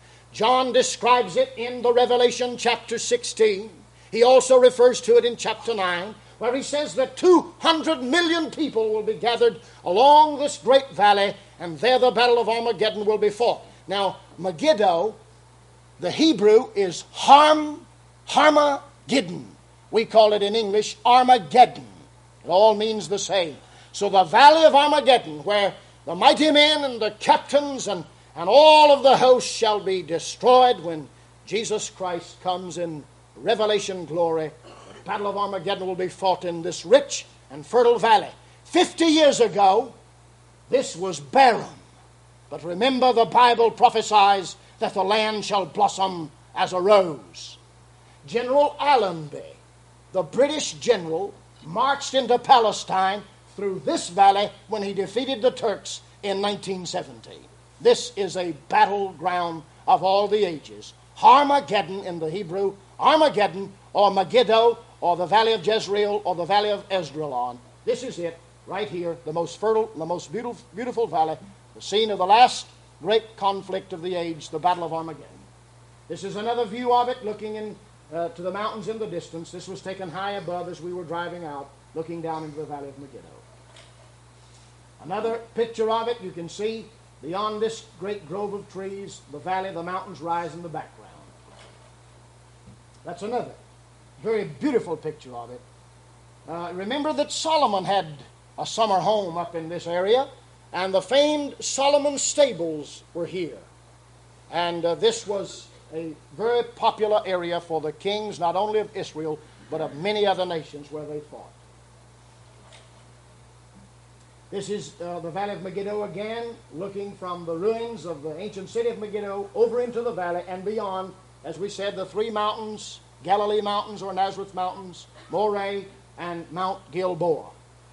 John describes it in the Revelation chapter sixteen. He also refers to it in chapter nine, where he says that two hundred million people will be gathered along this great valley, and there the Battle of Armageddon will be fought. Now, Megiddo, the Hebrew is Harm, Harmageddon. We call it in English Armageddon. It all means the same. So the Valley of Armageddon, where the mighty men and the captains and, and all of the hosts shall be destroyed when Jesus Christ comes in revelation glory. The Battle of Armageddon will be fought in this rich and fertile valley. Fifty years ago, this was barren. But remember, the Bible prophesies that the land shall blossom as a rose. General Allenby, the British general, marched into Palestine through this valley when he defeated the Turks in nineteen seventy. This is a battleground of all the ages. Harmageddon in the Hebrew, Armageddon or Megiddo or the Valley of Jezreel or the Valley of Esdraelon. This is it right here, the most fertile, the most beautiful, beautiful valley, the scene of the last great conflict of the age, the Battle of Armageddon. This is another view of it looking in uh, to the mountains in the distance. This was taken high above as we were driving out, looking down into the Valley of Megiddo. Another picture of it, you can see beyond this great grove of trees, the valley, the mountains rise in the background. That's another very beautiful picture of it. Uh, remember that Solomon had a summer home up in this area, and the famed Solomon stables were here. And uh, this was a very popular area for the kings, not only of Israel, but of many other nations where they fought. This is uh, the Valley of Megiddo again, looking from the ruins of the ancient city of Megiddo over into the valley and beyond, as we said, the three mountains, Galilee Mountains or Nazareth Mountains, Moreh, and Mount Gilboa.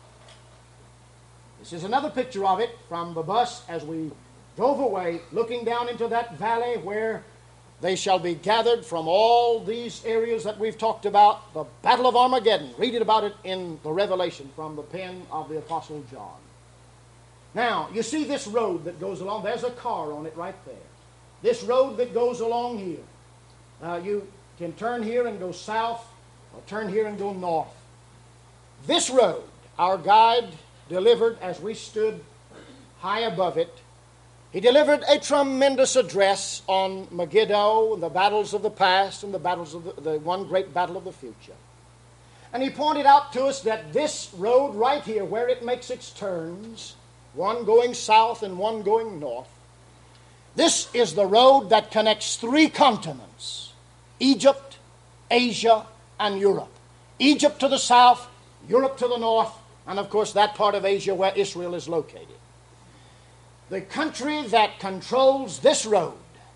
This is another picture of it from the bus as we drove away, looking down into that valley where they shall be gathered from all these areas that we've talked about, the Battle of Armageddon. Read it about it in the Revelation from the pen of the Apostle John. Now, you see this road that goes along. There's a car on it right there. This road that goes along here. Uh, you can turn here and go south, or turn here and go north. This road, our guide delivered as we stood high above it. He delivered a tremendous address on Megiddo and the battles of the past and the battles of the, the one great battle of the future. And he pointed out to us that this road right here, where it makes its turns, one going south and one going north, this is the road that connects three continents: Egypt, Asia, and Europe. Egypt to the south, Europe to the north, and of course that part of Asia where Israel is located. The country that controls this road,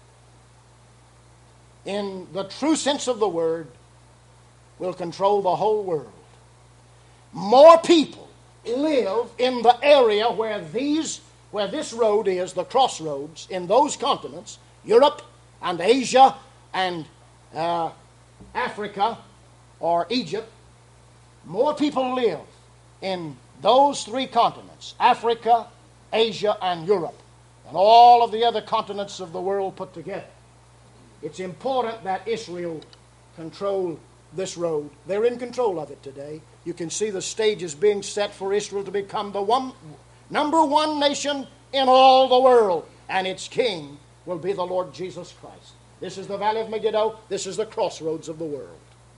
in the true sense of the word, will control the whole world. More people live in the area where these, where this road is, the crossroads, in those continents, Europe and Asia and uh, Africa or Egypt. More people live in those three continents, Africa, Asia, and Europe, and all of the other continents of the world put together. It's important that Israel control this road. They're in control of it today. You can see the stage is being set for Israel to become the one, number one nation in all the world, and its king will be the Lord Jesus Christ. This is the Valley of Megiddo. This is the crossroads of the world.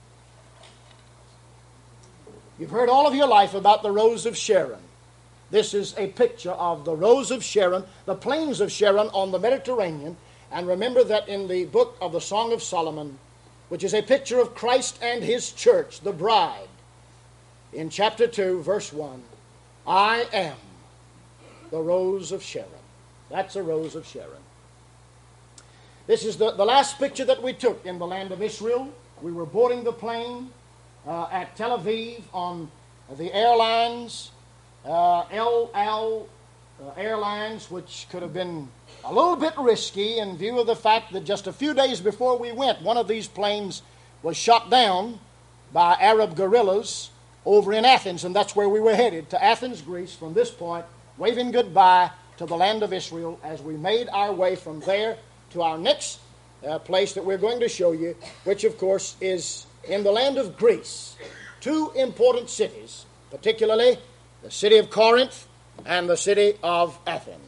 You've heard all of your life about the Rose of Sharon. This is a picture of the Rose of Sharon, the plains of Sharon on the Mediterranean. And remember that in the book of the Song of Solomon, which is a picture of Christ and his church, the bride, in chapter two, verse one, I am the Rose of Sharon. That's a Rose of Sharon. This is the, the last picture that we took in the land of Israel. We were boarding the plane uh, at Tel Aviv on the airlines, uh, El Al uh, Airlines, which could have been a little bit risky in view of the fact that just a few days before we went, one of these planes was shot down by Arab guerrillas over in Athens, and that's where we were headed, to Athens, Greece, from this point, waving goodbye to the land of Israel as we made our way from there to our next uh, place that we're going to show you, which of course is in the land of Greece. Two important cities, particularly the city of Corinth and the city of Athens.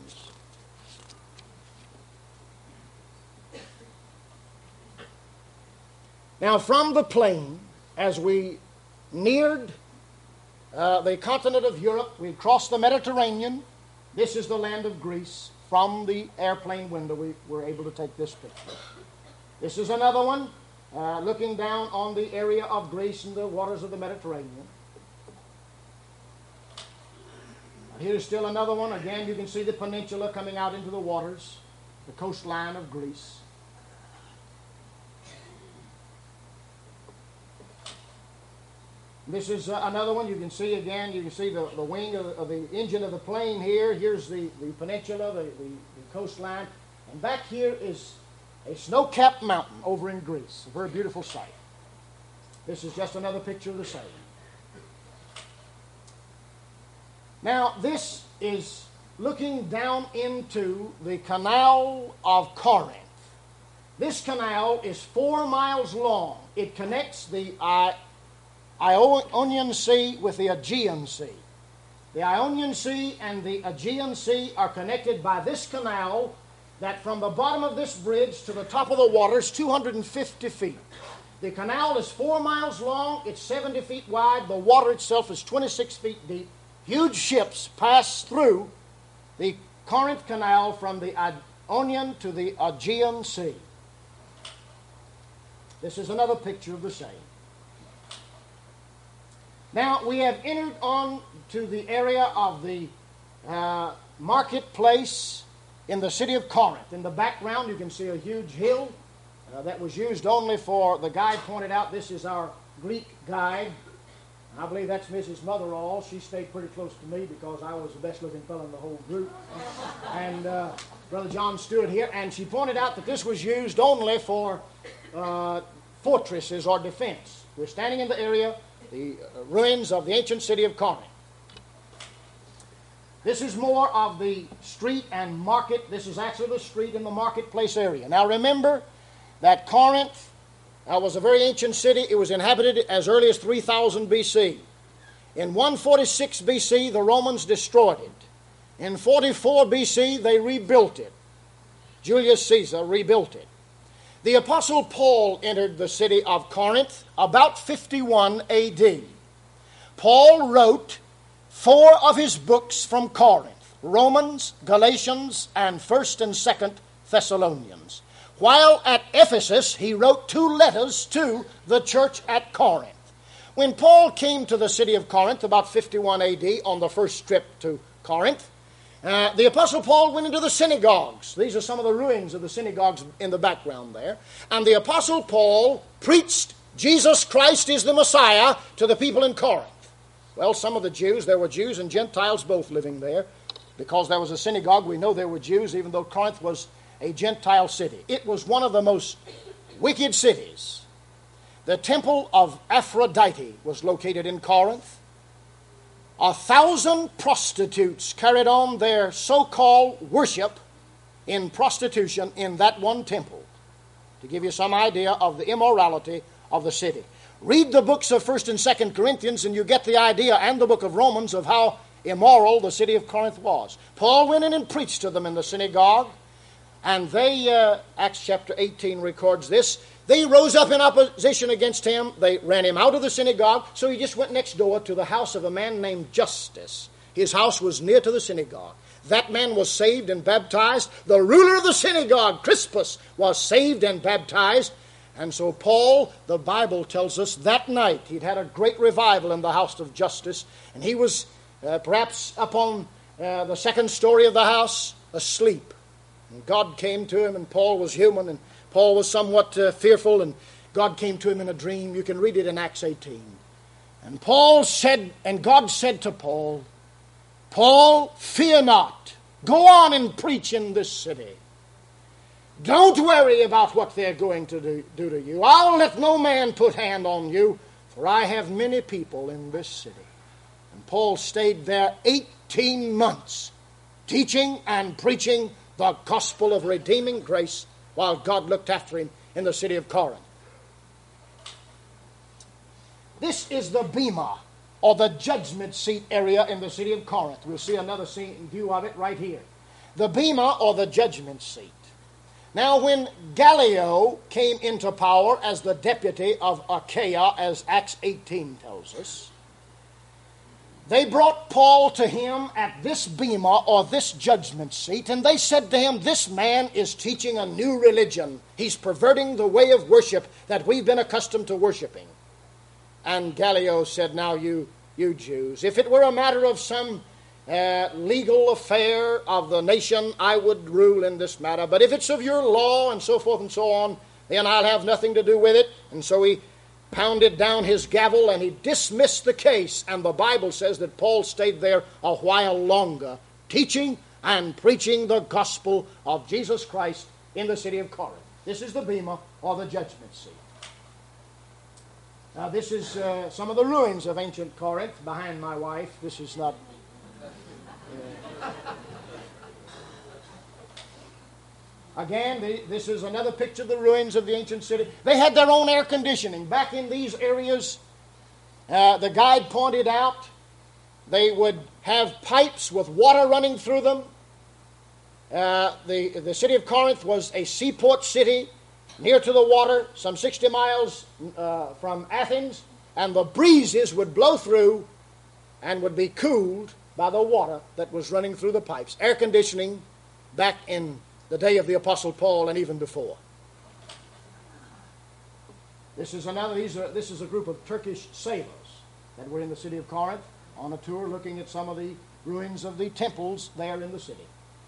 Now, from the plain, as we neared uh, the continent of Europe, we crossed the Mediterranean. This is the land of Greece. From the airplane window, we were able to take this picture. This is another one, uh, looking down on the area of Greece and the waters of the Mediterranean. Here's still another one. Again, you can see the peninsula coming out into the waters, the coastline of Greece. This is uh, another one. You can see again, you can see the, the wing of, of the engine of the plane here. Here's the, the peninsula, the, the, the coastline. And back here is a snow-capped mountain over in Greece. A very beautiful sight. This is just another picture of the same. Now, this is looking down into the Canal of Corinth. This canal is four miles long. It connects the I Ionian Sea with the Aegean Sea. The Ionian Sea and the Aegean Sea are connected by this canal that from the bottom of this bridge to the top of the water is two hundred fifty feet. The canal is four miles long. It's seventy feet wide. The water itself is twenty-six feet deep. Huge ships pass through the Corinth Canal from the Ionian to the Aegean Sea. This is another picture of the same. Now, we have entered on to the area of the uh, marketplace in the city of Corinth. In the background, you can see a huge hill uh, that was used only for, the guide pointed out, this is our Greek guide. I believe that's Missus Motherall. She stayed pretty close to me because I was the best-looking fellow in the whole group. And uh, Brother John Stewart here. And she pointed out that this was used only for uh, fortresses or defense. We're standing in the area, the uh, ruins of the ancient city of Corinth. This is more of the street and market. This is actually the street in the marketplace area. Now remember that Corinth uh, was a very ancient city. It was inhabited as early as three thousand B C. In one forty-six B C, the Romans destroyed it. In forty-four B C, they rebuilt it. Julius Caesar rebuilt it. The Apostle Paul entered the city of Corinth about fifty-one A D. Paul wrote four of his books from Corinth: Romans, Galatians, and First and Second Thessalonians. While at Ephesus, he wrote two letters to the church at Corinth. When Paul came to the city of Corinth about fifty-one A D on the first trip to Corinth, uh, the Apostle Paul went into the synagogues. These are some of the ruins of the synagogues in the background there. And the Apostle Paul preached Jesus Christ is the Messiah to the people in Corinth. Well, some of the Jews, there were Jews and Gentiles both living there. Because there was a synagogue, we know there were Jews, even though Corinth was a Gentile city. It was one of the most wicked cities. The temple of Aphrodite was located in Corinth. A thousand prostitutes carried on their so-called worship in prostitution in that one temple, to give you some idea of the immorality of the city. Read the books of First and Second Corinthians and you get the idea, and the book of Romans, of how immoral the city of Corinth was. Paul went in and preached to them in the synagogue, and they, uh, Acts chapter eighteen records this, they rose up in opposition against him. They ran him out of the synagogue, so he just went next door to the house of a man named Justus. His house was near to the synagogue. That man was saved and baptized. The ruler of the synagogue, Crispus, was saved and baptized. And so Paul, the Bible tells us, that night he'd had a great revival in the house of Justus, and he was uh, perhaps up on uh, the second story of the house, asleep. And God came to him, and Paul was human, and Paul was somewhat uh, fearful, and God came to him in a dream. You can read it in Acts eighteen. And Paul said, and God said to Paul, Paul, fear not. Go on and preach in this city. Don't worry about what they're going to do, do to you. I'll let no man put hand on you, for I have many people in this city. And Paul stayed there eighteen months, teaching and preaching the gospel of redeeming grace, while God looked after him in the city of Corinth. This is the bema, or the judgment seat area in the city of Corinth. We'll see another scene, view of it right here. The bema, or the judgment seat. Now, when Gallio came into power as the deputy of Achaia, as Acts eighteen tells us, they brought Paul to him at this bema, or this judgment seat, and they said to him, this man is teaching a new religion. He's perverting the way of worship that we've been accustomed to worshiping. And Gallio said, now you, you Jews, if it were a matter of some uh, legal affair of the nation, I would rule in this matter. But if it's of your law and so forth and so on, then I'll have nothing to do with it. And so he pounded down his gavel and he dismissed the case. And the Bible says that Paul stayed there a while longer, teaching and preaching the gospel of Jesus Christ in the city of Corinth. This is the bema, or the judgment seat. Now this is uh, some of the ruins of ancient Corinth behind my wife. This is not... Uh, Again, the, this is another picture of the ruins of the ancient city. They had their own air conditioning. Back in these areas, uh, the guide pointed out, they would have pipes with water running through them. Uh, the, the city of Corinth was a seaport city near to the water, some sixty miles uh, from Athens, and the breezes would blow through and would be cooled by the water that was running through the pipes. Air conditioning back in the day of the Apostle Paul and even before. This is another. These are, this is a group of Turkish sailors that were in the city of Corinth on a tour looking at some of the ruins of the temples there in the city.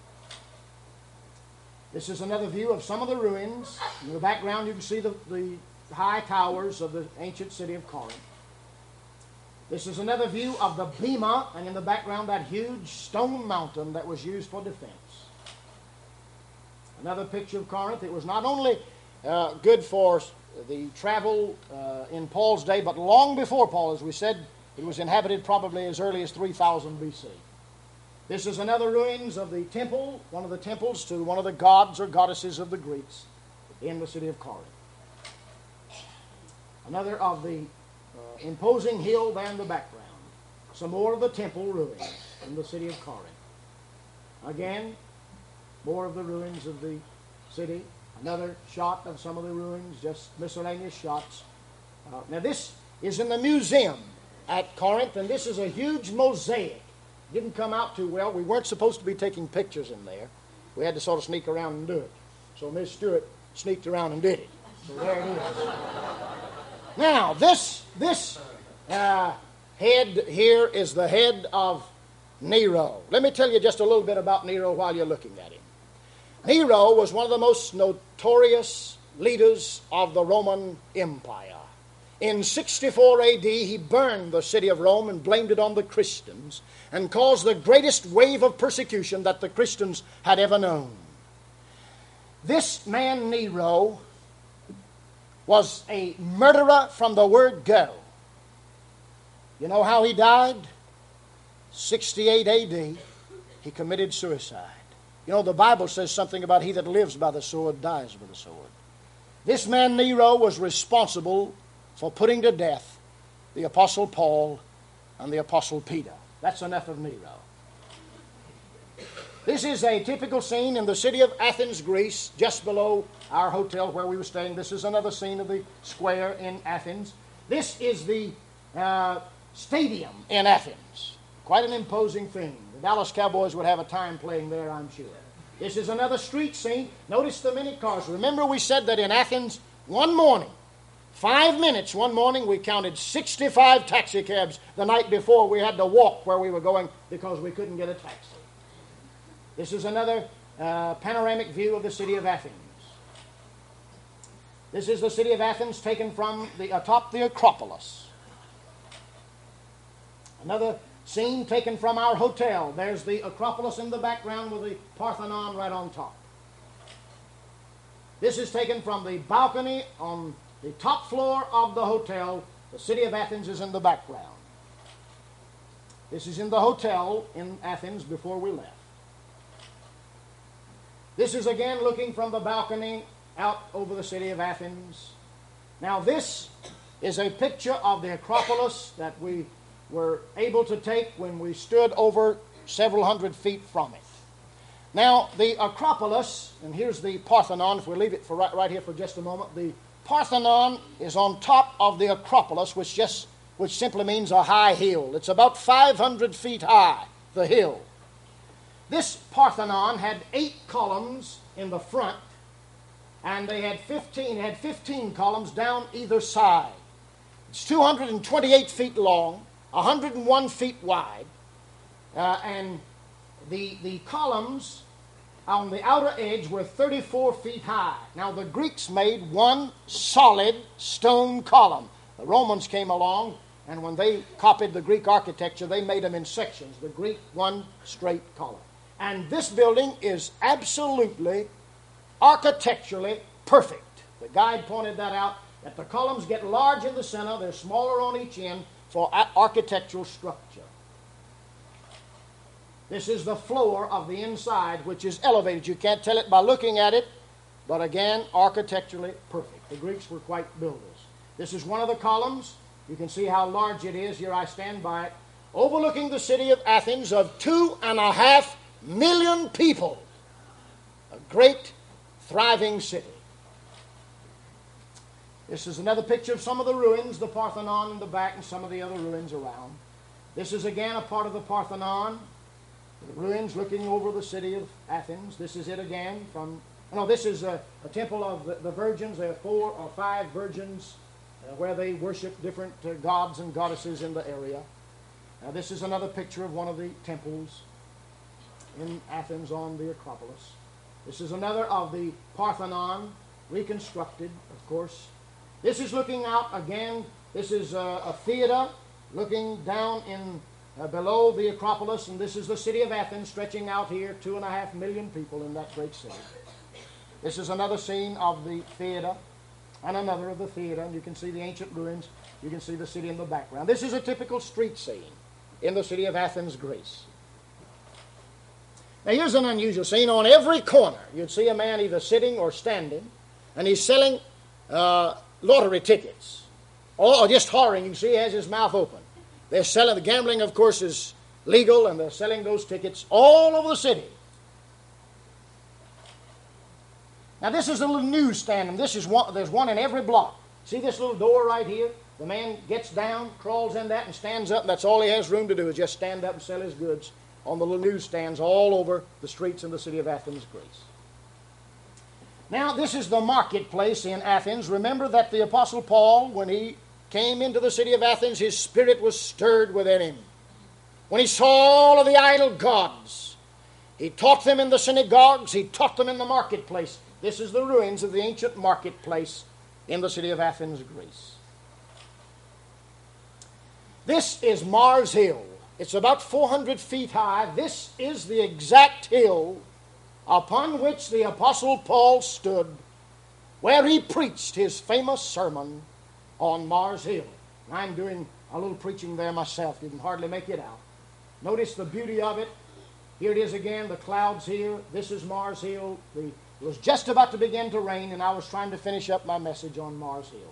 This is another view of some of the ruins. In the background you can see the, the high towers of the ancient city of Corinth. This is another view of the Bema, and in the background that huge stone mountain that was used for defense. Another picture of Corinth. It was not only uh, good for the travel uh, in Paul's day, but long before Paul, as we said, it was inhabited probably as early as three thousand B C. This is another ruins of the temple, one of the temples to one of the gods or goddesses of the Greeks in the city of Corinth. Another of the uh, imposing hill there in the background. Some more of the temple ruins in the city of Corinth. Again, more of the ruins of the city. Another shot of some of the ruins, just miscellaneous shots. Uh, now this is in the museum at Corinth, and this is a huge mosaic. Didn't come out too well. We weren't supposed to be taking pictures in there. We had to sort of sneak around and do it. So Miss Stewart sneaked around and did it. So there it is. Now, this, this uh, head here is the head of Nero. Let me tell you just a little bit about Nero while you're looking at him. Nero was one of the most notorious leaders of the Roman Empire. In sixty-four A D, he burned the city of Rome and blamed it on the Christians and caused the greatest wave of persecution that the Christians had ever known. This man, Nero, was a murderer from the word go. You know how he died? sixty-eight A D, he committed suicide. You know, the Bible says something about he that lives by the sword dies by the sword. This man Nero was responsible for putting to death the Apostle Paul and the Apostle Peter. That's enough of Nero. This is a typical scene in the city of Athens, Greece, just below our hotel where we were staying. This is another scene of the square in Athens. This is the uh, stadium in Athens. Quite an imposing thing. The Dallas Cowboys would have a time playing there, I'm sure. This is another street scene. Notice the minute cars. Remember we said that in Athens, one morning, five minutes one morning, we counted sixty-five taxi cabs. The night before, we had to walk where we were going because we couldn't get a taxi. This is another uh, panoramic view of the city of Athens. This is the city of Athens taken from the atop the Acropolis. Another scene taken from our hotel. There's the Acropolis in the background with the Parthenon right on top. This is taken from the balcony on the top floor of the hotel. The city of Athens is in the background. This is in the hotel in Athens before we left. This is again looking from the balcony out over the city of Athens. Now this is a picture of the Acropolis that we were able to take when we stood over several hundred feet from it. Now the Acropolis, and here's the Parthenon, if we leave it for right, right here for just a moment, the Parthenon is on top of the Acropolis, which just which simply means a high hill. It's about five hundred feet high, the hill. This Parthenon had eight columns in the front, and they had fifteen, had fifteen columns down either side. It's two hundred twenty-eight feet long, one hundred one feet wide, uh, and the, the columns on the outer edge were thirty-four feet high. Now the Greeks made one solid stone column. The Romans came along, and when they copied the Greek architecture, they made them in sections. The Greek, one straight column. And this building is absolutely, architecturally perfect. The guide pointed that out, that the columns get large in the center, they're smaller on each end for architectural structure. This is the floor of the inside, which is elevated. You can't tell it by looking at it, but again, architecturally perfect. The Greeks were quite builders. This is one of the columns. You can see how large it is. Here I stand by it, overlooking the city of Athens of two and a half million people. A great, thriving city. This is another picture of some of the ruins, the Parthenon in the back and some of the other ruins around. This is again a part of the Parthenon, the ruins looking over the city of Athens. This is it again from, no, this is a, a temple of the, the virgins. There are four or five virgins uh, where they worship different uh, gods and goddesses in the area. Now this is another picture of one of the temples in Athens on the Acropolis. This is another of the Parthenon, reconstructed, of course. This is looking out again. This is a, a theater looking down in uh, below the Acropolis, and this is the city of Athens stretching out here, two and a half million people in that great city. This is another scene of the theater, and another of the theater, and you can see the ancient ruins. You can see the city in the background. This is a typical street scene in the city of Athens, Greece. Now here's an unusual scene. On every corner you'd see a man either sitting or standing, and he's selling uh, lottery tickets. Or just whoring. You can see he has his mouth open. They're selling, the gambling of course is legal, and they're selling those tickets all over the city. Now this is a little newsstand, and this is one, there's one in every block. See this little door right here? The man gets down, crawls in that, and stands up, and that's all he has room to do is just stand up and sell his goods on the little newsstands all over the streets in the city of Athens, Greece. Now, this is the marketplace in Athens. Remember that the Apostle Paul, when he came into the city of Athens, his spirit was stirred within him. When he saw all of the idol gods, he taught them in the synagogues, he taught them in the marketplace. This is the ruins of the ancient marketplace in the city of Athens, Greece. This is Mars Hill. It's about four hundred feet high. This is the exact hill upon which the Apostle Paul stood, where he preached his famous sermon on Mars Hill. I'm doing a little preaching there myself. You can hardly make it out. Notice the beauty of it. Here it is again, the clouds here. This is Mars Hill. The, it was just about to begin to rain, and I was trying to finish up my message on Mars Hill.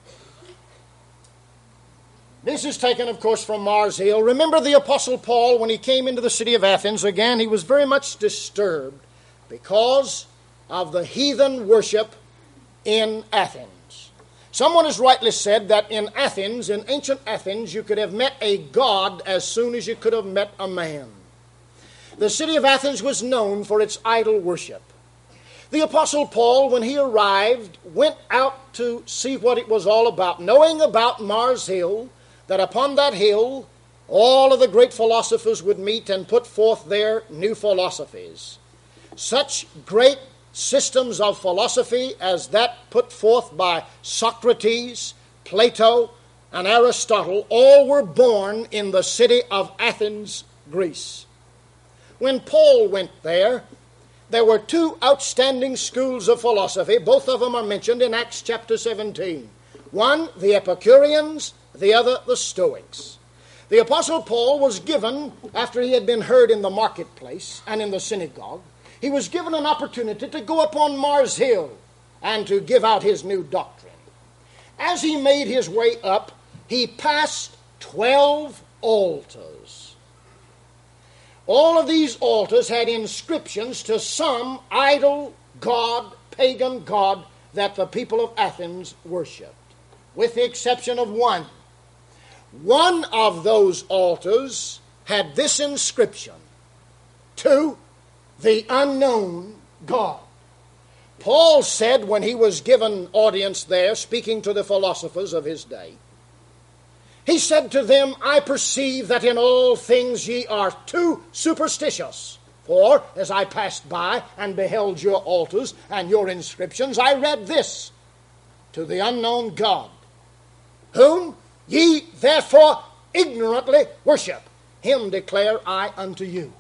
This is taken, of course, from Mars Hill. Remember the Apostle Paul, when he came into the city of Athens, again, he was very much disturbed because of the heathen worship in Athens. Someone has rightly said that in Athens, in ancient Athens, you could have met a god as soon as you could have met a man. The city of Athens was known for its idol worship. The Apostle Paul, when he arrived, went out to see what it was all about, knowing about Mars Hill, that upon that hill all of the great philosophers would meet and put forth their new philosophies. Such great systems of philosophy as that put forth by Socrates, Plato, and Aristotle, all were born in the city of Athens, Greece. When Paul went there, there were two outstanding schools of philosophy. Both of them are mentioned in Acts chapter seventeen. One, the Epicureans, the other, the Stoics. The Apostle Paul was given, after he had been heard in the marketplace and in the synagogue, he was given an opportunity to go upon Mars Hill and to give out his new doctrine. As he made his way up, he passed twelve altars. All of these altars had inscriptions to some idol, god, pagan god that the people of Athens worshipped, with the exception of one. One of those altars had this inscription: to the unknown God. Paul said when he was given audience there, speaking to the philosophers of his day, he said to them, I perceive that in all things ye are too superstitious. For as I passed by and beheld your altars and your inscriptions, I read this: to the unknown God, whom ye therefore ignorantly worship. Him declare I unto you.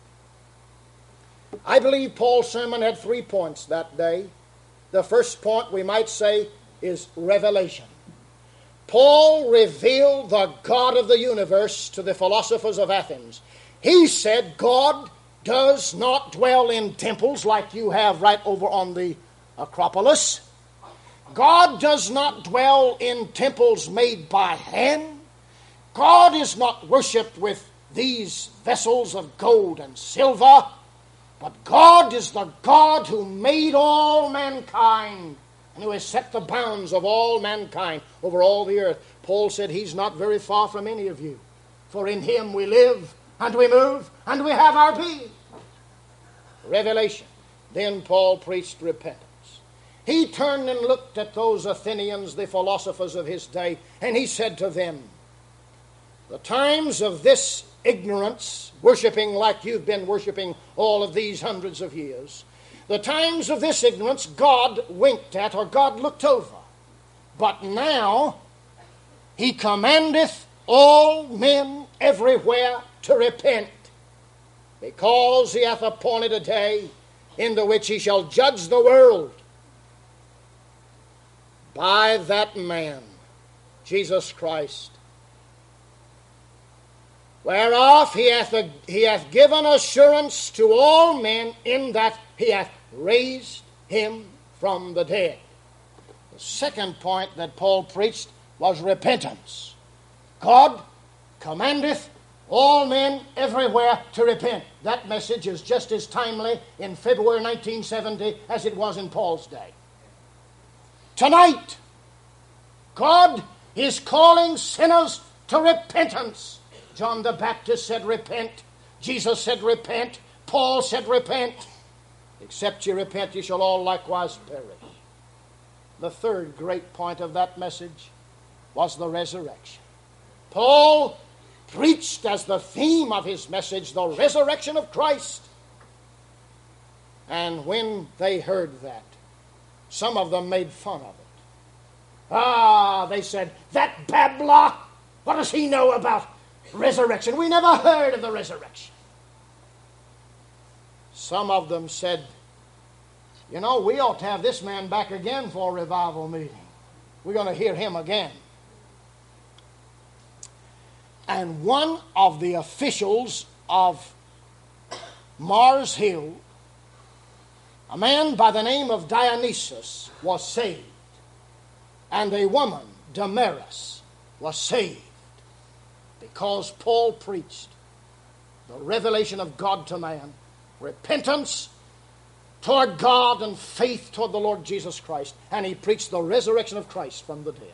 I believe Paul's sermon had three points that day. The first point, we might say, is revelation. Paul revealed the God of the universe to the philosophers of Athens. He said God does not dwell in temples like you have right over on the Acropolis. God does not dwell in temples made by hand. God is not worshipped with these vessels of gold and silver. But God is the God who made all mankind and who has set the bounds of all mankind over all the earth. Paul said he's not very far from any of you. For in him we live and we move and we have our being. Revelation. Then Paul preached repentance. He turned and looked at those Athenians, the philosophers of his day, and he said to them, The times of this ignorance, worshiping like you've been worshiping all of these hundreds of years, the times of this ignorance God winked at, or God looked over. But now he commandeth all men everywhere to repent, because he hath appointed a day in the which he shall judge the world by that man, Jesus Christ, whereof he hath, he hath given assurance to all men, in that he hath raised him from the dead. The second point that Paul preached was repentance. God commandeth all men everywhere to repent. That message is just as timely in February nineteen seventy as it was in Paul's day. Tonight, God is calling sinners to repentance. John the Baptist said, repent. Jesus said, repent. Paul said, repent. Except ye repent, ye shall all likewise perish. The third great point of that message was the resurrection. Paul preached as the theme of his message the resurrection of Christ. And when they heard that, some of them made fun of it. Ah, they said, that babbler, what does he know about resurrection? We never heard of the resurrection. Some of them said, you know, we ought to have this man back again for a revival meeting. We're going to hear him again. And one of the officials of Mars Hill, a man by the name of Dionysus, was saved. And a woman, Damaris, was saved because Paul preached the revelation of God to man, repentance toward God and faith toward the Lord Jesus Christ. And he preached the resurrection of Christ from the dead.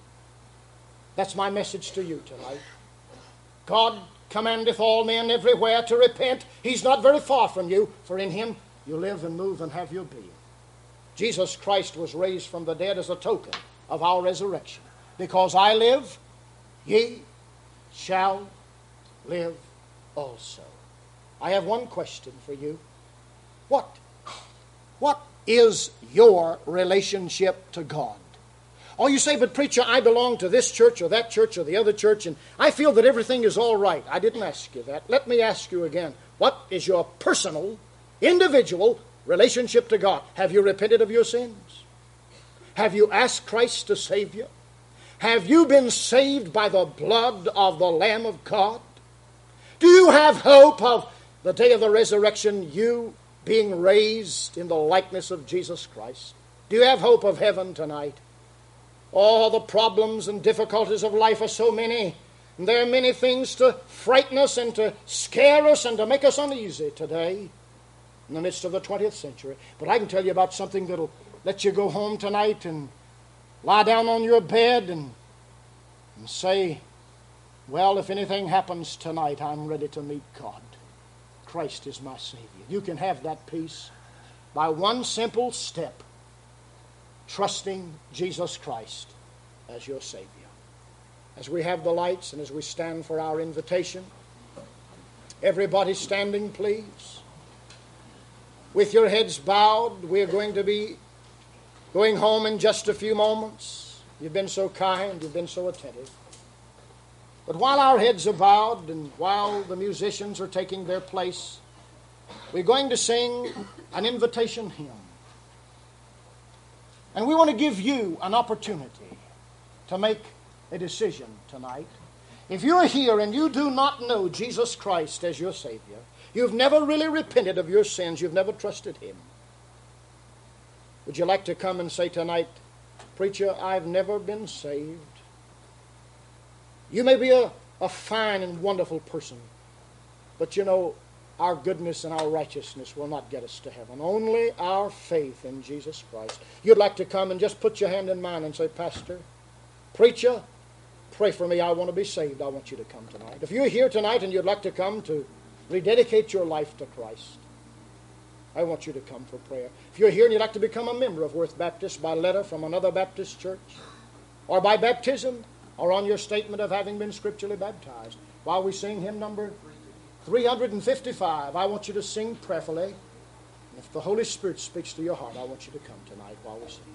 That's my message to you tonight. God commandeth all men everywhere to repent. He's not very far from you, for in him you live and move and have your being. Jesus Christ was raised from the dead as a token of our resurrection. Because I live, ye shall live also. I have one question for you. What? What is your relationship to God? Oh, you say, but preacher, I belong to this church or that church or the other church, and I feel that everything is all right. I didn't ask you that. Let me ask you again. What is your personal, individual relationship to God? Have you repented of your sins? Have you asked Christ to save you? Have you been saved by the blood of the Lamb of God? Do you have hope of the day of the resurrection, you being raised in the likeness of Jesus Christ? Do you have hope of heaven tonight? All the problems and difficulties of life are so many. And there are many things to frighten us and to scare us and to make us uneasy today in the midst of the twentieth century. But I can tell you about something that'll let you go home tonight and lie down on your bed and, and say, well, if anything happens tonight, I'm ready to meet God. Christ is my Savior. You can have that peace by one simple step. Trusting Jesus Christ as your Savior. As we have the lights and as we stand for our invitation, everybody standing, please. With your heads bowed, we're going to be going home in just a few moments. You've been so kind, you've been so attentive. But while our heads are bowed and while the musicians are taking their place, we're going to sing an invitation hymn. And we want to give you an opportunity to make a decision tonight. If you're here and you do not know Jesus Christ as your Savior, you've never really repented of your sins, you've never trusted Him, would you like to come and say tonight, preacher, I've never been saved? You may be a, a fine and wonderful person, but you know, our goodness and our righteousness will not get us to heaven. Only our faith in Jesus Christ. You'd like to come and just put your hand in mine and say, Pastor, preacher, pray for me. I want to be saved. I want you to come tonight. If you're here tonight and you'd like to come to rededicate your life to Christ, I want you to come for prayer. If you're here and you'd like to become a member of Worth Baptist by letter from another Baptist church or by baptism, or on your statement of having been scripturally baptized. While we sing hymn number three hundred fifty-five, I want you to sing prayerfully. And if the Holy Spirit speaks to your heart, I want you to come tonight while we sing.